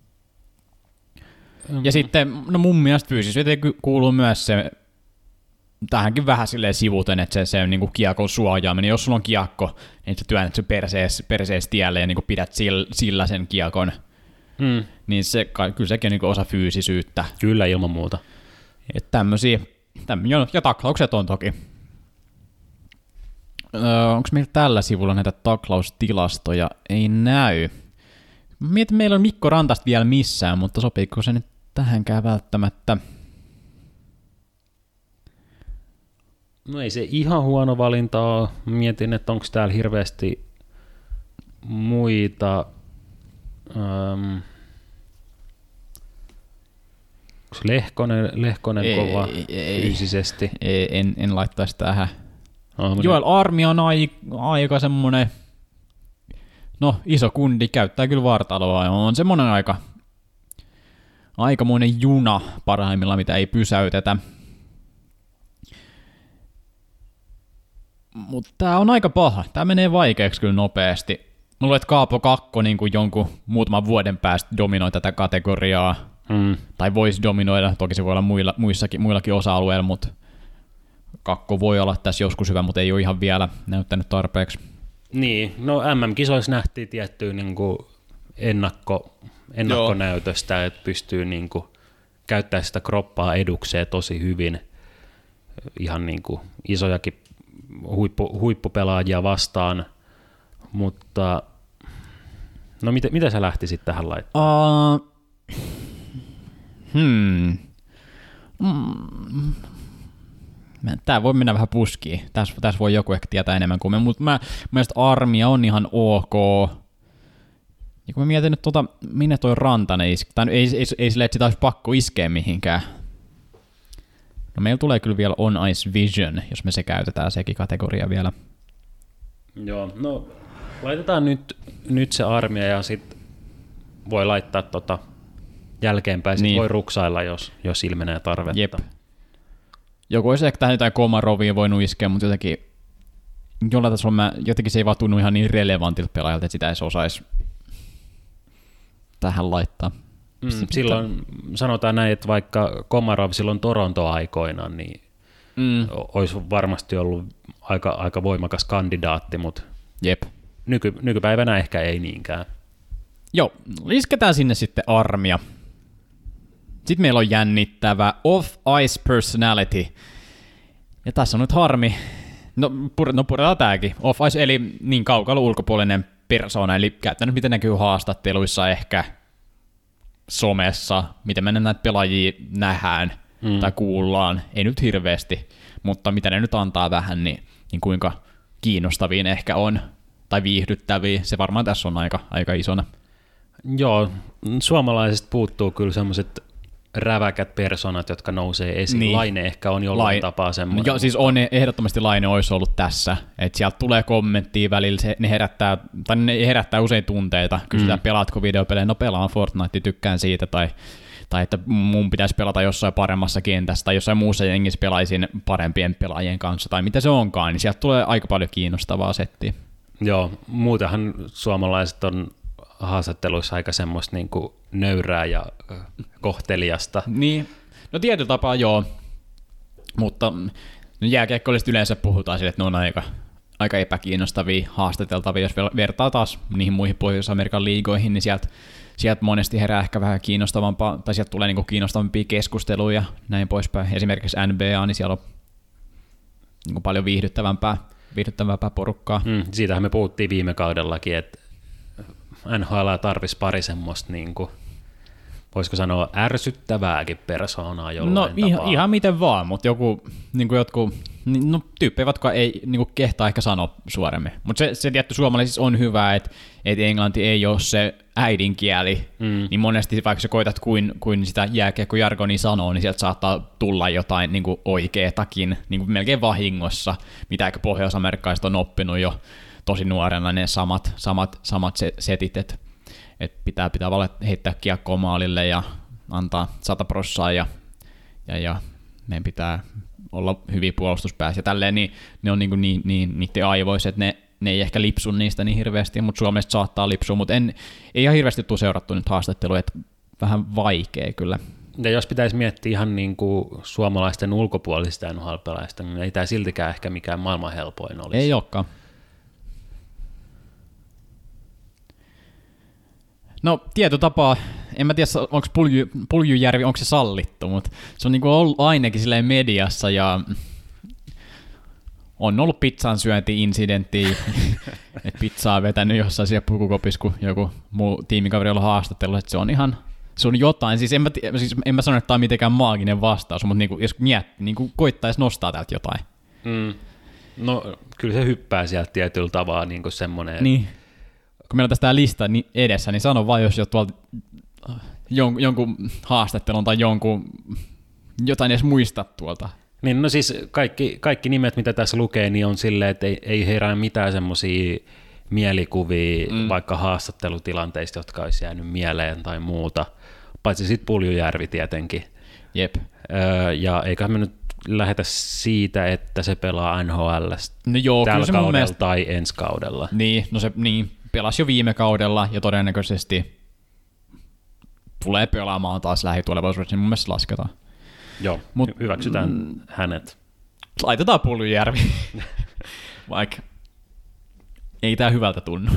Mm. Ja sitten, no mun mielestä fyysisyyteen kuuluu myös se, tähänkin vähän silleen sivuten, että se, se on niinku kiekon suojaaminen. Jos sulla on kiekko, niin sä työnnät sen persees, persees tielle ja niinku pidät sillä, sillä sen kiekon. Mm. Niin se, kyllä sekin on niinku osa fyysisyyttä. Kyllä, ilman muuta. Että tämmöisiä, tämmöisiä, ja taklaukset on toki. Öö, onko meillä tällä sivulla näitä taklaustilastoja? Ei näy. Mietin, meillä on Mikko Rantasta vielä missään, mutta sopiiko se nyt tähänkään välttämättä? No ei se ihan huono valinta ole. Mietin, että onko täällä hirveästi muita. Um, onko Lehkonen, Lehkonen ei, kova ei, fyysisesti? Ei, en, en laittaisi tähän. Oh, Joel Armi on aika semmoinen, no iso kundi, käyttää kyllä vartaloa, on semmoinen aika, aikamoinen juna parhaimmillaan, mitä ei pysäytetä. Mutta tää on aika paha, tää menee vaikeaksi kyllä nopeasti. Mä luulen, että Kaapo Kakko niin kuin jonkun muutaman vuoden päästä dominoi tätä kategoriaa, mm. tai voisi dominoida, toki se voi olla muilla, muissakin, muillakin osa-alueilla, mutta Kakko voi olla tässä joskus hyvä, mutta ei ole ihan vielä näyttänyt tarpeeksi. Niin, no M M-kisoissa nähtiin tiettyä niin kuin ennakko, ennakkonäytöstä, Joo. että pystyy niin kuin käyttämään sitä kroppaa edukseen tosi hyvin. Ihan niin kuin isojakin huippu, huippupelaajia vastaan, mutta no mitä, mitä sä lähtisit tähän laittamaan? Uh, hmm. Mm. Tää voi mennä vähän puskiin. Tässä, tässä voi joku ehkä tietää enemmän kuin me, mutta mä mielestä Armia on ihan ok. Ja kun mä mietin nyt tuota, minne toi Rantanen iski, tai ei, ei, ei silleen, että sitä olisi pakko iskeä mihinkään. No meillä tulee kyllä vielä On Ice Vision, jos me se käytetään sekin kategoria vielä. Joo, no laitetaan nyt, nyt se Armia ja sitten voi laittaa tota jälkeenpäin, sit niin. voi ruksailla, jos, jos ilmenee tarvetta. Jep. Joku olisi ehkä tähän jotain Komarovia voinut iskeä, mutta jotenkin, jollain tasolla mä, jotenkin se ei vaan tunnu ihan niin relevantilta pelaajalta, että sitä ei osaisi tähän laittaa. Mm, silloin sanotaan näin, että vaikka Komarov silloin Toronto-aikoina, niin mm. olisi varmasti ollut aika, aika voimakas kandidaatti, mutta Jep. Nyky, nykypäivänä ehkä ei niinkään. Joo, lisketään sinne sitten Armia. Sitten meillä on jännittävä off-ice personality. Ja tässä on nyt harmi. No, pur- no puretaan tääkin. Off-ice eli niin kaukalla ulkopuolinen persona, eli käytännössä miten näkyy haastatteluissa ehkä somessa, miten me näitä pelaajia nähdään mm. tai kuullaan. Ei nyt hirveästi, mutta mitä ne nyt antaa vähän, niin, niin kuinka kiinnostavia ne ehkä on, tai viihdyttäviä. Se varmaan tässä on aika, aika isona. Joo, suomalaisista puuttuu kyllä semmoiset räväkät personat, jotka nousee esiin. Niin. Laine ehkä on jollain Lain... tapaa semmoinen. Joo, siis on ehdottomasti Laine olisi ollut tässä. Että sieltä tulee kommenttia välillä, se, ne, herättää, tai ne herättää usein tunteita. Kysytään, mm. pelaatko videopelejä? No pelaan Fortnite, tykkään siitä. Tai, tai että mun pitäisi pelata jossain paremmassa kentässä, tai jossain muussa jengissä pelaisin parempien pelaajien kanssa, tai mitä se onkaan. Niin sieltä tulee aika paljon kiinnostavaa settiä. Joo, muutenhan suomalaiset on haastatteluissa aika semmoista niin kuin nöyrää ja kohteliasta. Niin, no tietyllä tapaa joo, mutta no jääkiekkoilista yleensä puhutaan sille, että ne on aika, aika epäkiinnostavia, haastateltavia, jos vertaa taas niihin muihin Pohjois-Amerikan liigoihin, niin sieltä, sieltä monesti herää ehkä vähän kiinnostavampaa, tai sieltä tulee niinku kiinnostavampia keskusteluja ja näin poispäin. Esimerkiksi N B A, niin siellä on niinku paljon viihdyttävämpää, viihdyttävämpää porukkaa. Mm, siitähän me puhuttiin viime kaudellakin, että N H L tarvisi pari semmoista, niin kuin, voisiko sanoa, ärsyttävääkin persoonaa jollain no, tapaa. No ihan, ihan miten vaan, mutta joku, niin kuin jotkut No tyyppejä, jotka ei niin kehtaa ehkä sanoa suoremmin. Mutta se, se tietty suomalaisissa on hyvä, että et englanti ei ole se äidinkieli, mm. niin monesti vaikka sä koitat kuin, kuin sitä jääkiekkojargonia sanoo, niin sieltä saattaa tulla jotain niin oikeetakin, niin melkein vahingossa, mitä ehkä pohjois-amerikkalaiset on oppinut jo tosi nuorena ne samat, samat, samat setit, että et pitää, pitää heittää kiekkoa maalille ja antaa sata prossaa ja, ja, ja meidän pitää olla hyviä puolustuspäässä ja tälleen, niin ne on niin, niin, niin niiden aivoissa, että ne, ne ei ehkä lipsu niistä niin hirveästi, mutta Suomesta saattaa lipsua, mutta en, ei ihan hirveästi tule seurattu nyt haastattelua, että vähän vaikea kyllä. Ja jos pitäisi miettiä ihan niin kuin suomalaisten ulkopuolisista N H L-pelaajista, niin ei tämä siltikään ehkä mikään maailman helpoin olisi. Ei olekaan. No tietotapaa, en mä tiedä, onko Pulju, Puljujärvi, onko se sallittu, mutta se on niinku ollut ainakin silleen mediassa ja on ollut pizzan syönti-insidenttiä, että pizzaa on vetänyt jossain siellä pukukopissa, kun joku muu tiimikaveri on ollut haastattelussa, että se on ihan, se on jotain, siis en mä, siis en mä sano, että tämä on mitenkään maaginen vastaus, mutta niinku, jos miettii, niinku koittaisi nostaa täältä jotain. Mm. No kyllä se hyppää sieltä tietyllä tavalla niinku semmoinen. Niin. Kun meillä on tästä tämä lista edessä, niin sano vaan, jos jo tuolta jon, jonkun haastattelun tai jonkun, jotain edes muistat tuolta. Niin, no siis kaikki, kaikki nimet, mitä tässä lukee, niin on silleen, että ei, ei herää mitään semmoisia mielikuvia mm. vaikka haastattelutilanteista, jotka olisi jäänyt mieleen tai muuta, paitsi sitten Puljujärvi tietenkin. Jep. Öö, ja eiköhän me nyt lähetä siitä, että se pelaa N H L:stä no joo, tällä se kaudella mielestä tai ensi kaudella. Niin, no se niin, pelasi jo viime kaudella ja todennäköisesti tulee pelaamaan taas lähitulevaisuudessa, niin mun mielestä lasketaan. Joo, Mut, hyväksytään mm, hänet. Laitetaan Puljujärvi, vaikka ei tää hyvältä tunnu.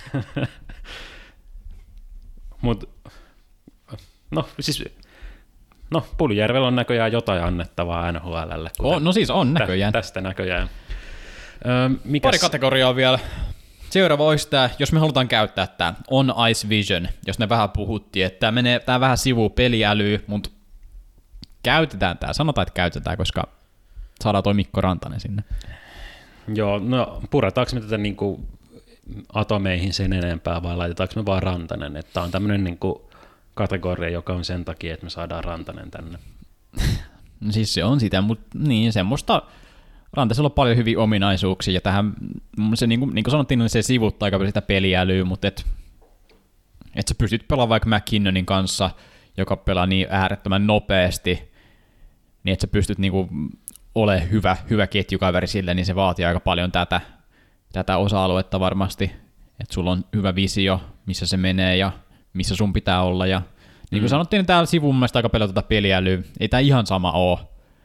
Mut, no siis, no Puljujärvellä on näköjään jotain annettavaa N H L:lle. Oh, no siis on näköjään. Tä, tästä näköjään. Öö, mikäs... Pari kategoriaa vielä. Seuraava olisi tämä, jos me halutaan käyttää tämä On Ice Vision, jos ne vähän puhuttiin, että tämä menee tämä vähän sivuun peliälyä, mutta käytetään tämä, sanotaan, että käytetään, koska saadaan toi Mikko Rantanen sinne. Joo, no puretaanko me tätä niin kuin atomeihin sen enempää vai laitetaanko me vaan Rantanen, että tämä on tämmöinen niin kuin kategoria, joka on sen takia, että me saadaan Rantanen tänne. No siis se on sitä, mutta niin semmoista, Rantasella on paljon hyviä ominaisuuksia, ja tähän, se, niin, kuin, niin kuin sanottiin, niin se sivuttaa aika paljon sitä peliälyä, mutta et, et sä pystyt pelaamaan vaikka McKinnonin kanssa, joka pelaa niin äärettömän nopeasti, niin että sä pystyt niin kuin olemaan hyvä, hyvä ketjukaveri sille, niin se vaatii aika paljon tätä, tätä osa-aluetta varmasti, että sulla on hyvä visio, missä se menee ja missä sun pitää olla, ja niin kuin mm. sanottiin, niin täällä sivun mielestä aika paljon tätä peliälyä, ei tää ihan sama ole,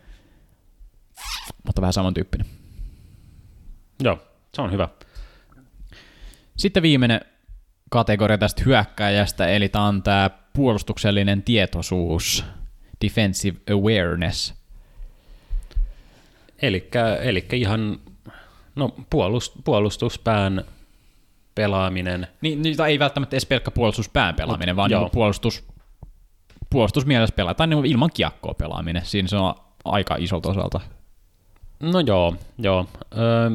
mutta vähän samantyyppinen. Joo, se on hyvä. Sitten viimeinen kategoria tästä hyökkääjästä, eli tämä on tämä puolustuksellinen tietoisuus, defensive awareness. Elikkä, elikkä ihan no, puolust, puolustuspään pelaaminen. Niin, niin ei välttämättä edes pelkkä puolustuspään pelaaminen, vaan niin puolustus, puolustusmielessä pelataan niin ilman kiekkoa pelaaminen. Siinä se on aika isolta osalta. No joo, joo. Öö,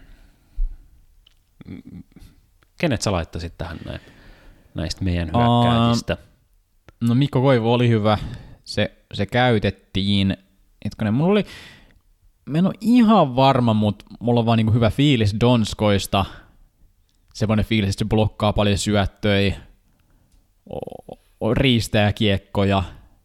kenet sä laittaisit tähän näin, näistä meidän hyökkääjistä? Uh, no Mikko Koivu oli hyvä. Se, se käytettiin. Hetkonen, mulla oli, mä en ole ihan varma, mutta mulla on vaan niin hyvä fiilis Donskoista. Semmoinen fiilis, että se blokkaa paljon syöttöjä, riistää kiekkoja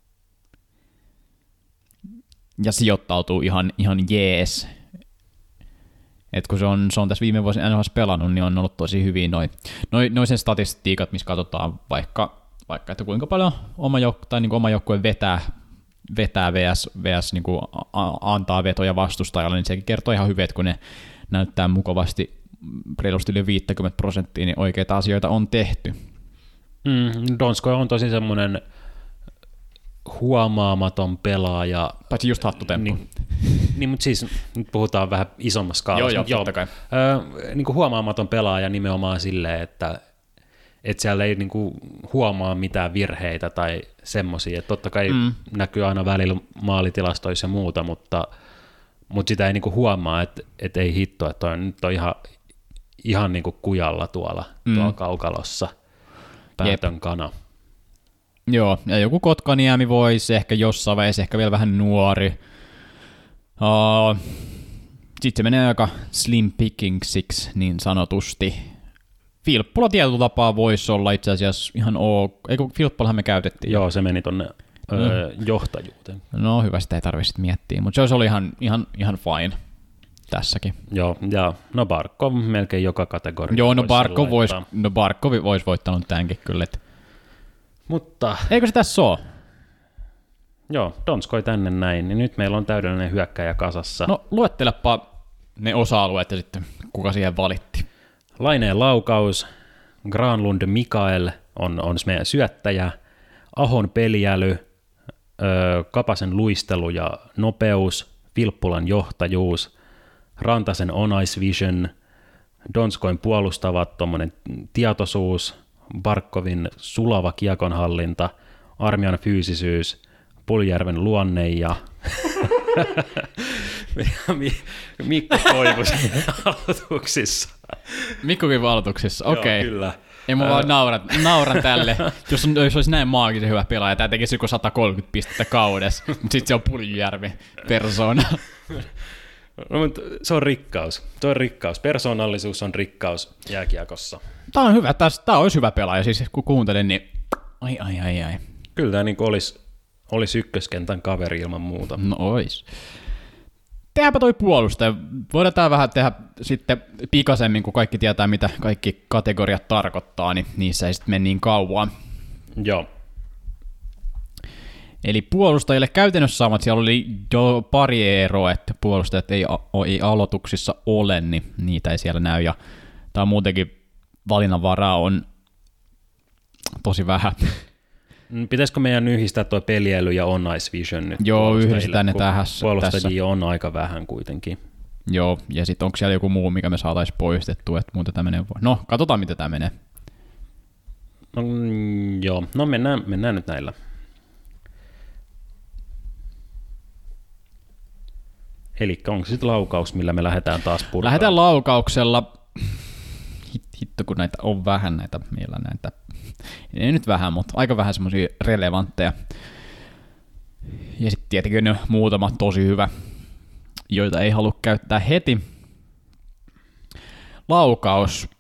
ja sijoittautuu ihan, ihan jees. Et kun se on, se on tässä viime vuosina N H L pelannut, niin on ollut tosi hyviä noin noi, noi sen statistiikat, missä katsotaan vaikka, vaikka että kuinka paljon oma, jouk- tai niin oma joukkue vetää, vetää vs, vs niin kuin antaa vetoja vastustajalle, niin sekin kertoo ihan hyvin, että kun ne näyttää mukavasti reilusti yli viisikymmentä prosenttia, niin oikeita asioita on tehty. Mm, Donsko on tosi semmoinen huomaamaton pelaaja. Paitsi just hattutemppu. Niin, niin, mutta siis nyt puhutaan vähän isommassa skaalassa. Joo, joo, totta kai. Äh, niin kuin huomaamaton pelaaja nimenomaan silleen, että että siellä ei niin kuin huomaa mitään virheitä tai semmoisia. Totta kai mm. näkyy aina välillä maalitilastoissa ja muuta, mutta mutta sitä ei niinku huomaa, että et ei hitto, että on, nyt on ihan, ihan niinku kujalla tuolla, mm. tuolla kaukalossa päätön Jep. kana. Joo, ja joku Kotkaniemi voisi ehkä jossain vaiheessa, ehkä vielä vähän nuori. Uh, Sitten se menee aika slim pickingsiksi niin sanotusti. Filppula tietyllä tapaa voisi olla itse asiassa ihan ok. Eikö Filppulahan me käytettiin? Joo, se meni tonne no. öö, johtajuuteen. No hyvä, sitä ei tarvitse miettiä, mutta se olisi ollut ihan, ihan, ihan fine tässäkin. Joo, ja no Barkov melkein joka kategoria. Joo, no Barkov voisi no vois voittanut tämänkin kyllä. Et. Mutta... Eikö se tässä ole? Joo, Donskoi tänne näin, niin nyt meillä on täydellinen hyökkäjä kasassa. No luettelepa ne osa-alueet ja sitten kuka siihen valitti. Laineen laukaus, Granlund Mikael on, on meidän syöttäjä, Ahon peliäly, öö, Kapasen luistelu ja nopeus, Filppulan johtajuus, Rantasen on ice vision, Donskoin puolustavat tuommoinen tietoisuus, Barkovin sulava kiekonhallinta, Armian fyysisyys, Puljärven luonne ja Mikko Koivusen aloituksissa. Mikko Koivusen aloituksissa, okei. Okay. Kyllä. Ei mä vaan nauran, nauran tälle, jos, on, jos olisi näin maagisen hyvä pelaaja, tämä tekisi joku sata kolmekymmentä pistettä kaudessa, mutta sitten se on Puljärvi persona. No, mutta se on rikkaus. Se on rikkaus. Persoonallisuus on rikkaus jääkiekossa. Tämä on hyvä. Tämä olisi hyvä pelaaja. Siis kun kuuntelin, niin ai ai ai ai. Kyllä tämä niin olisi, olisi ykköskentän kaveri ilman muuta. No ois. Tehdäänpä toi puolustaja. Voidaan tää vähän tehdä sitten pikaisemmin, kun kaikki tietää, mitä kaikki kategoriat tarkoittaa, niin niissä ei sitten mene niin kauan. Joo. Eli puolustajille käytännössä saamat, siellä oli jo pari eroa, että puolustajat ei, ei aloituksissa ole, niin niitä ei siellä näy, ja tämä muutenkin valinnanvaraa on tosi vähän. Pitäisikö meidän yhdistää tuo peliäly ja on ice vision nyt? Joo, yhdistetään ne tähässä. Puolustajia on aika vähän kuitenkin. Joo, ja sitten onko siellä joku muu, mikä me saataisiin poistettua, että muuten tämä menee. No, katsotaan, miten tämä menee. No, mm, joo, no mennään, mennään nyt näillä. Eli onko sitten laukaus, millä me lähdetään taas purkaan? Lähdetään laukauksella. Hitto, kun näitä on vähän näitä, meillä näitä, ei nyt vähän, mutta aika vähän semmoisia relevantteja. Ja sitten tietenkin ne muutama tosi hyvä, joita ei halua käyttää heti. Laukaus.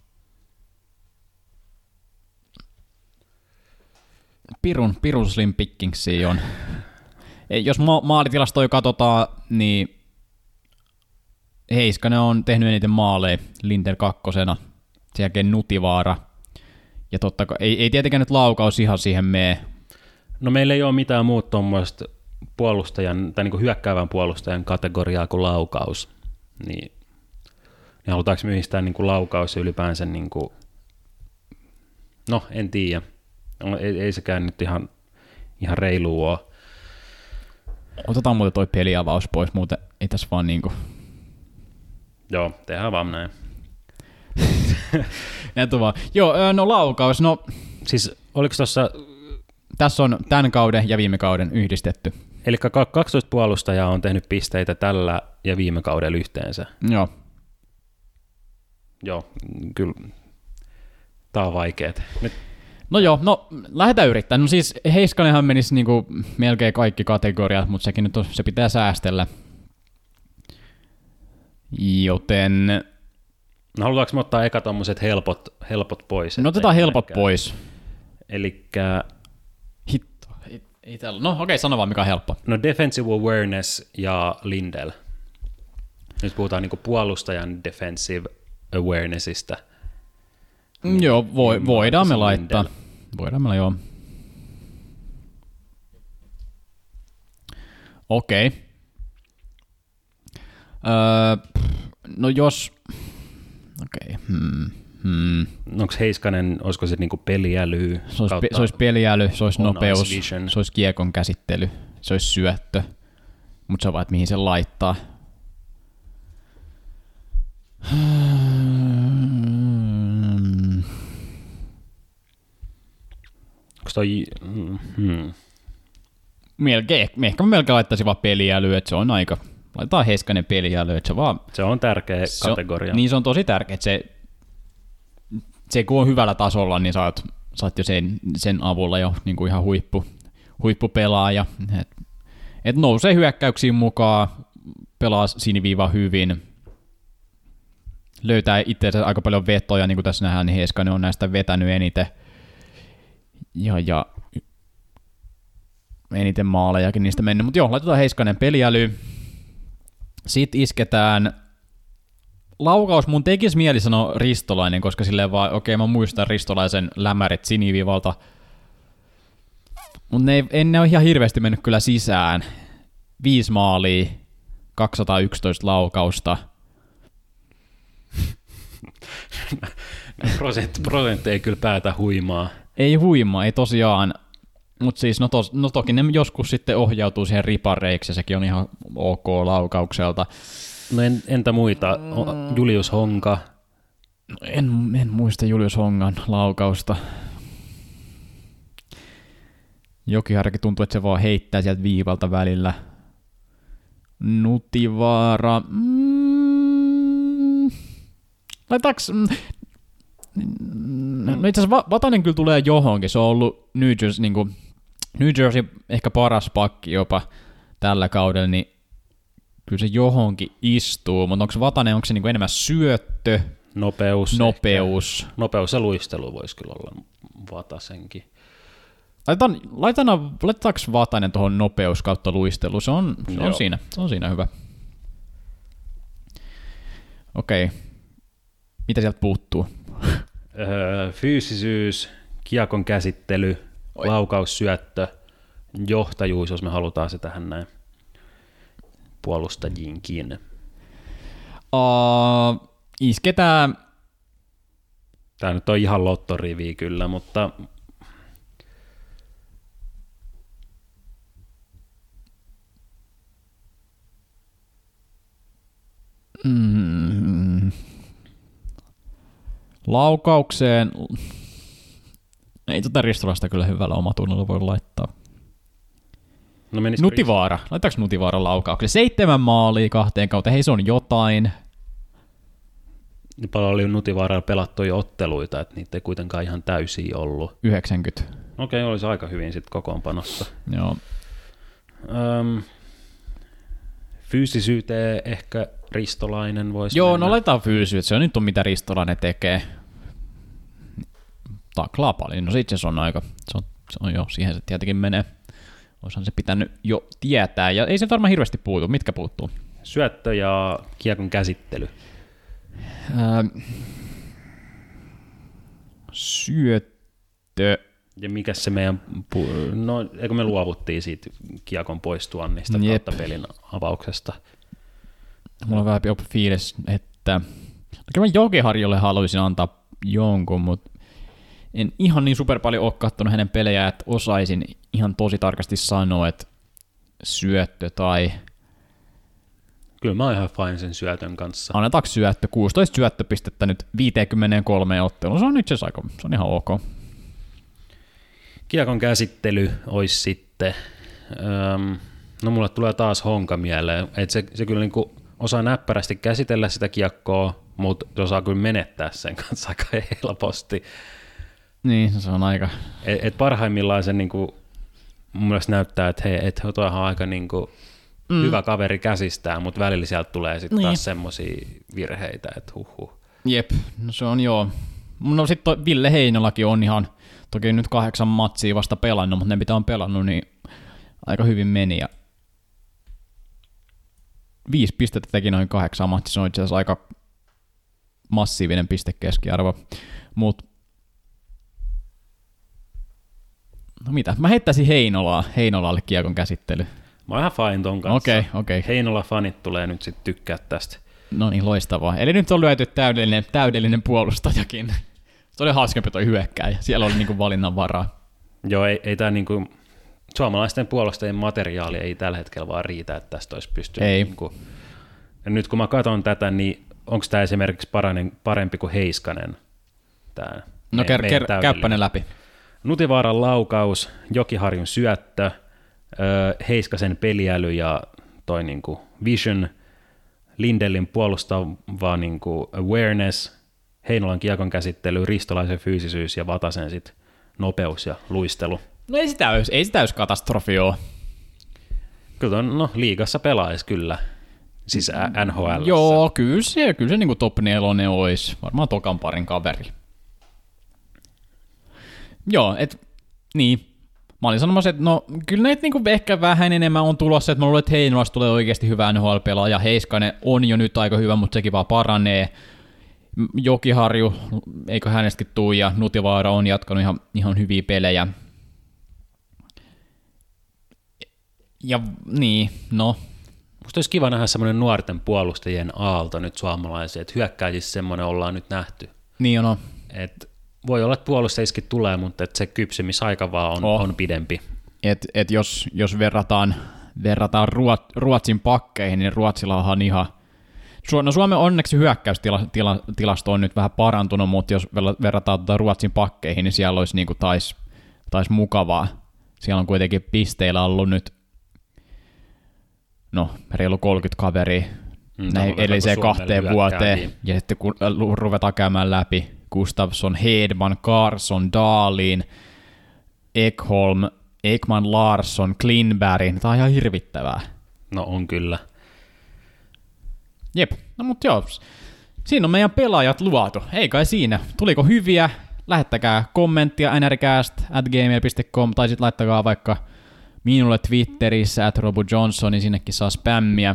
Pirun, pirun slim pickingsia on. Jos ma- maalitilastoja katsotaan, niin Heiskanen on tehnyt eniten maaleja Linder kakkosena, sen jälkeen Nutivaara, ja totta kai, ei, ei tietenkään nyt laukaus ihan siihen mene. No meillä ei ole mitään muuta tuommoista puolustajan, tai niin kuin hyökkäävän puolustajan kategoriaa kuin laukaus, niin, niin halutaanko me yhdistää niin kuin laukaus ylipäänsä, niin kuin, no en tiedä, no, ei, ei sekään nyt ihan, ihan reilua ole. Otetaan muuten toi peliavaus pois, muuten ei tässä vaan niinku... Joo, tehdään vaan näin. vaan. Joo, no laukaus, no... Siis oliko tuossa... Tässä on tämän kauden ja viime kauden yhdistetty. Eli kaksitoista puolustajaa on tehnyt pisteitä tällä ja viime kaudella yhteensä. Joo. Joo, kyllä. Tää on vaikeet. Nyt... No joo, no lähdetään yrittämään. No siis Heiskanenhan menisi niinku melkein kaikki kategoriat, mutta sekin nyt on, se pitää säästellä. Joten... No halutaanko me ottaa eka tommoset helpot, helpot pois? No otetaan helpot mennäkään pois. Elikkä... Hitto, ei, ei täällä... No okei, okay, sano vaan mikä on helppo. No defensive awareness ja Lindell. Nyt puhutaan niinku puolustajan defensive awarenessista. Niin, joo, voi, voidaan me laittaa. Lindell. Voidaan me joo. Okei. Okay. Öö, no jos... Okei. Okay. Hmm. Hmm. Onko Heiskanen, olisiko se niinku peliäly? Se olisi, se olisi peliäly, se olisi nopeus, se olisi kiekon käsittely, se olisi syöttö. Mutta se on vaan, että mihin se laittaa. Onko toi... Hmm. Melkein, ehkä mä melkein laittaisin vaan peliäly, että se on aika, laitetaan Heiskanen peliäly, että se vaan... Se on tärkeä se kategoria. On, niin se on tosi tärkeä, että se, se kun on hyvällä tasolla, niin sä oot, sä oot jo sen, sen avulla jo niin kuin ihan huippu, huippupelaaja. Et, et nousee hyökkäyksiin mukaan, pelaa siniviiva hyvin, löytää itseänsä aika paljon vetoja, niin kuin tässä nähdään, niin Heiskanen on näistä vetänyt eniten. Ja, ja eniten maalejakin niistä mennyt, mutta joo, laitetaan Heiskanen peliäly. Sitten isketään laukaus, mun tekisi mieli sanoa Ristolainen, koska silleen vaan, okei okay, mä muistan Ristolaisen lämärit siniviivalta, mutta ne, ei, ne ole ihan hirveästi mennyt kyllä sisään. Viisi maalia, kaksisataayksitoista laukausta. Prosent, prosentti ei kyllä päätä huimaa. Ei huimaa, ei tosiaan. Mutta siis, no, tos, no toki ne joskus sitten ohjautuu siihen ripareiksi, ja sekin on ihan ok laukaukselta. No en, entä muita? Julius Honka? En, en muista Julius Hongan laukausta. Jokiharjakin tuntuu, että se vaan heittää sieltä viivalta välillä. Nutivaara. Mm, laitaks... No itse asiassa Vatanen kyllä tulee johonkin. Se on ollut New Jersey, niin kuin, New Jersey ehkä paras pakki jopa tällä kaudella, niin kyllä se johonkin istuu. Mutta onko Vatanen, onko se niin kuin enemmän syöttö? Nopeus. Nopeus. Ehkä. Nopeus ja luistelu voisi kyllä olla Vatasenkin. Laitetaan, laitetaan, laitetaanko Vatanen tuohon nopeus kautta luistelu? Se on, se on, siinä, se on siinä hyvä. Okei. Mitä sieltä puuttuu? Öö, fyysisyys, kiekon käsittely, Oi. laukaussyöttö, johtajuus, jos me halutaan se tähän näin puolustajiinkin. Uh, isketään. Tämä nyt on ihan lottorivi kyllä, mutta mm. Laukaukseen ei tota Ristolasta kyllä hyvällä omatunnolla voi laittaa. No Nutivaara. Rist... Laitaanko Nutivaara laukaukseen? Seitsemän maalia kahteen kautta. Hei, se on jotain. Niin paljon oli Nutivaaralla pelattuja otteluita, että niitä ei kuitenkaan ihan täysiä ollut. yhdeksänkymmentä. Okei, olisi aika hyvin sitten kokoonpanossa. Joo. Öm, fyysisyyteen ehkä Ristolainen voisi Joo, mennä. no laitetaan fyysisyyttä. Se on nyt on mitä Ristolainen tekee. Taklaa paljon. No itse se on aika, se on, se on jo, siihen se tietenkin menee. Olisihan se pitänyt jo tietää. Ja ei se varmaan hirveästi puutu. Mitkä puuttuu? Syöttö ja kiekon käsittely. Öö, syöttö. Ja mikä se meidän, pu- no eikö me luovuttiin siitä kiekon poistuannista Jep. kautta pelin avauksesta. Mulla on vähän jopa fiilis, että kyllä mä Jokiharjulle haluaisin antaa jonkun, mutta en ihan niin super paljon ole katsonut hänen pelejä, että osaisin ihan tosi tarkasti sanoa, että syöttö tai... Kyllä mä oon ihan fine sen syötön kanssa. Annetaanko syöttö? kuusitoista syöttöpistettä nyt viisikymmentäkolme ottelua. Se on itse asiassa aika, se on ihan ok. Kiekon käsittely olisi sitten... Öm, no mulle tulee taas Honka mieleen. Että se, se kyllä niinku osaa näppärästi käsitellä sitä kiekkoa, mutta se osaa kyllä menettää sen kanssa aika helposti. Niin, se on aika... Et, et parhaimmillaan se niinku, mun mielestä näyttää, että hei, et toi on aika niinku mm. hyvä kaveri käsistään, mutta välillä sieltä tulee sitten niin. taas semmosia virheitä, että huhhuh. Jep, no se on joo. No sitten Ville Heinolakin on ihan, toki nyt kahdeksan matsia vasta pelannut, mutta ne mitä on pelannut, niin aika hyvin meni. Ja viisi pistettä teki noin kahdeksan matsia, se on itse asiassa aika massiivinen pistekeskiarvo. Mutta no mitä, mä heittäisin Heinolaa, Heinolalle kiekon käsittely. Mä oon ihan fine ton kanssa. Okei, okay, okei. Okay. Heinola-fanit tulee nyt sitten tykkää tästä. No niin, loistavaa. Eli nyt on lyöty täydellinen, täydellinen puolustajakin. Se oli hauskempi toi hyökkääjä. Siellä oli niinku valinnan varaa. Joo, ei, ei tää niinku... Suomalaisten puolustajien materiaali ei tällä hetkellä vaan riitä, että tästä olisi pystynyt... Ei. Niinku... Ja nyt kun mä katson tätä, niin onko tämä esimerkiksi paranen, parempi kuin Heiskanen? Tää no ker, ker, käyppä ne läpi. Nutivaaran laukaus, Jokiharjun syöttö, Heiskasen peliäly ja toi niin kuin vision, Lindellin puolustava niin kuin awareness, Heinolan kiekon käsittely, Ristolaisen fyysisyys ja Vatasen sit nopeus ja luistelu. No ei sitä olisi, ei sitä olisi katastrofi ole. Kyllä on, no liigassa pelaisi kyllä, siis N H L. Joo, kyllä se, kyllä se niin kuin top nelonen olisi, varmaan tokan parin kaveri. Joo, et niin. Mä olin sanomassa, että no kyllä näitä niinku ehkä vähän enemmän on tulossa, että mä luulen, että Heinolasta tulee oikeasti hyvä N H L-pelaaja. Heiskanen on jo nyt aika hyvä, mutta sekin vaan paranee. Jokiharju, eikö hänestäkin tuu, ja Nutivaara on jatkanut ihan, ihan hyviä pelejä. Ja niin, no. Musta olisi kiva nähdä semmoinen nuorten puolustajien aalto nyt suomalaisia, että hyökkäjissä semmoinen ollaan nyt nähty. Niin on. Et voi olla, että puolustajissakin tulee, mutta että se kypsymisaika vaan on, oh. on pidempi. Et, et jos, jos verrataan, verrataan Ruotsin pakkeihin, niin Ruotsilla on ihan... No Suomen onneksi hyökkäystilasto on nyt vähän parantunut, mutta jos verrataan tuota Ruotsin pakkeihin, niin siellä olisi niin kuin tais, tais mukavaa. Siellä on kuitenkin pisteillä ollut nyt no, reilu kolmekymmentä kaveria mm, näihin edelliseen kahteen vuoteen. Niin. Ja sitten kun ruvetaan käymään läpi Gustafsson, Hedman, Carson, Dahlin, Ekholm, Ekman Larsson, Klinberg. Tämä on ihan hirvittävää. No on kyllä. Jep, no mut joo, siinä on meidän pelaajat luotu. Ei kai siinä. Tuliko hyviä? Lähettäkää kommenttia nrcast at gmail dot com tai sitten laittakaa vaikka minulle Twitterissä at Robu Johnson, niin sinnekin saa spämmiä.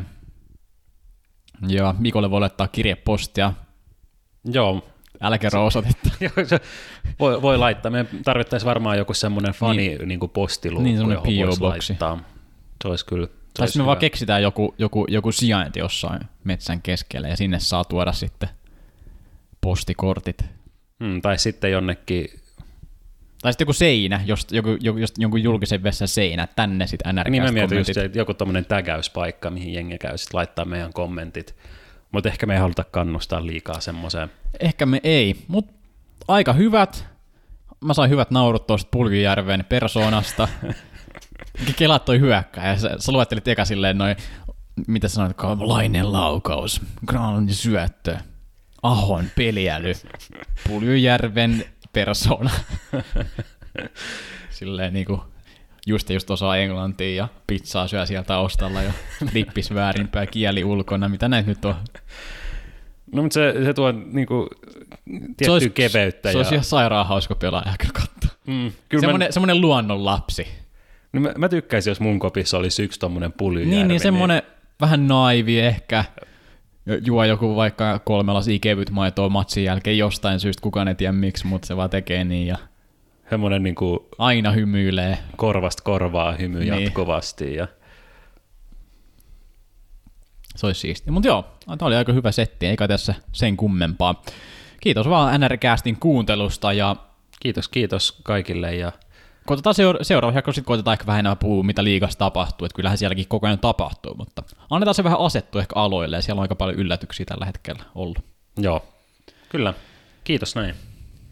Ja Mikolle voi laittaa kirjepostia. Joo. Älä kerro osoitetta. voi, voi laittaa. Me tarvittaisiin varmaan joku semmoinen fani niin, niin postiluukku, niin, johon voisi laittaa. Se olisi kyllä. Tai me vaan keksitään joku, joku, joku sijainti jossain metsän keskellä ja sinne saa tuoda sitten postikortit. Hmm, tai sitten jonnekin... Tai sitten joku seinä, jos, joku, joku, jos, jonkun julkisen vessan seinä, tänne sitten N R K-kommentit. Niin mä mietin just se, joku tommoinen tägäyspaikka, mihin jengi käy sitten laittaa meidän kommentit. Mutta ehkä me ei haluta kannustaa liikaa semmoiseen. Ehkä me ei, mutta aika hyvät. Mä sain hyvät naurut tuosta Puljujärven persoonasta. Kelaat toi hyökkää, ja sä, sä luettelit eka silleen noin, mitä sanoit, Lainen laukaus, Granlundin syöttö, Ahon peliäly, Puljujärven persoona. Silleen niinku, just just osaa englantia ja pizzaa syö sieltä taustalla ja lippis väärinpäin, kieli ulkona, mitä näitä nyt on. No mutta se, se tuo niinku tiettyä olisi, keveyttä. Se ja... olisi ihan sairaan hauska pelaaja kyllä katsoa. Mm, semmoinen, mä... semmoinen luonnon lapsi. No mä, mä tykkäisin, jos mun kopissa olisi yksi tommonen Puljujärvi. Niin, niin semmoinen niin... vähän naivi ehkä, juo joku vaikka kolme lasia kevyt maitoa matsin jälkeen jostain syystä, kukaan ei tiedä miksi, mutta se vaan tekee niin. Ja semmoinen niinku aina hymyilee. Korvasta korvaa hymy niin. Jatkuvasti. Ja... Se olisi siistiä. Mutta joo, tämä oli aika hyvä setti, eikä tässä sen kummempaa. Kiitos vaan N R-castin kuuntelusta. Ja kiitos, kiitos kaikille. Ja koitetaan seura- seuraavaksi, kun sitten koitetaan ehkä vähän enemmän puhua, mitä liigassa tapahtuu, että kyllähän sielläkin koko ajan tapahtuu, mutta annetaan se vähän asettua ehkä aloille, ja siellä on aika paljon yllätyksiä tällä hetkellä ollut. Joo, kyllä. Kiitos näin.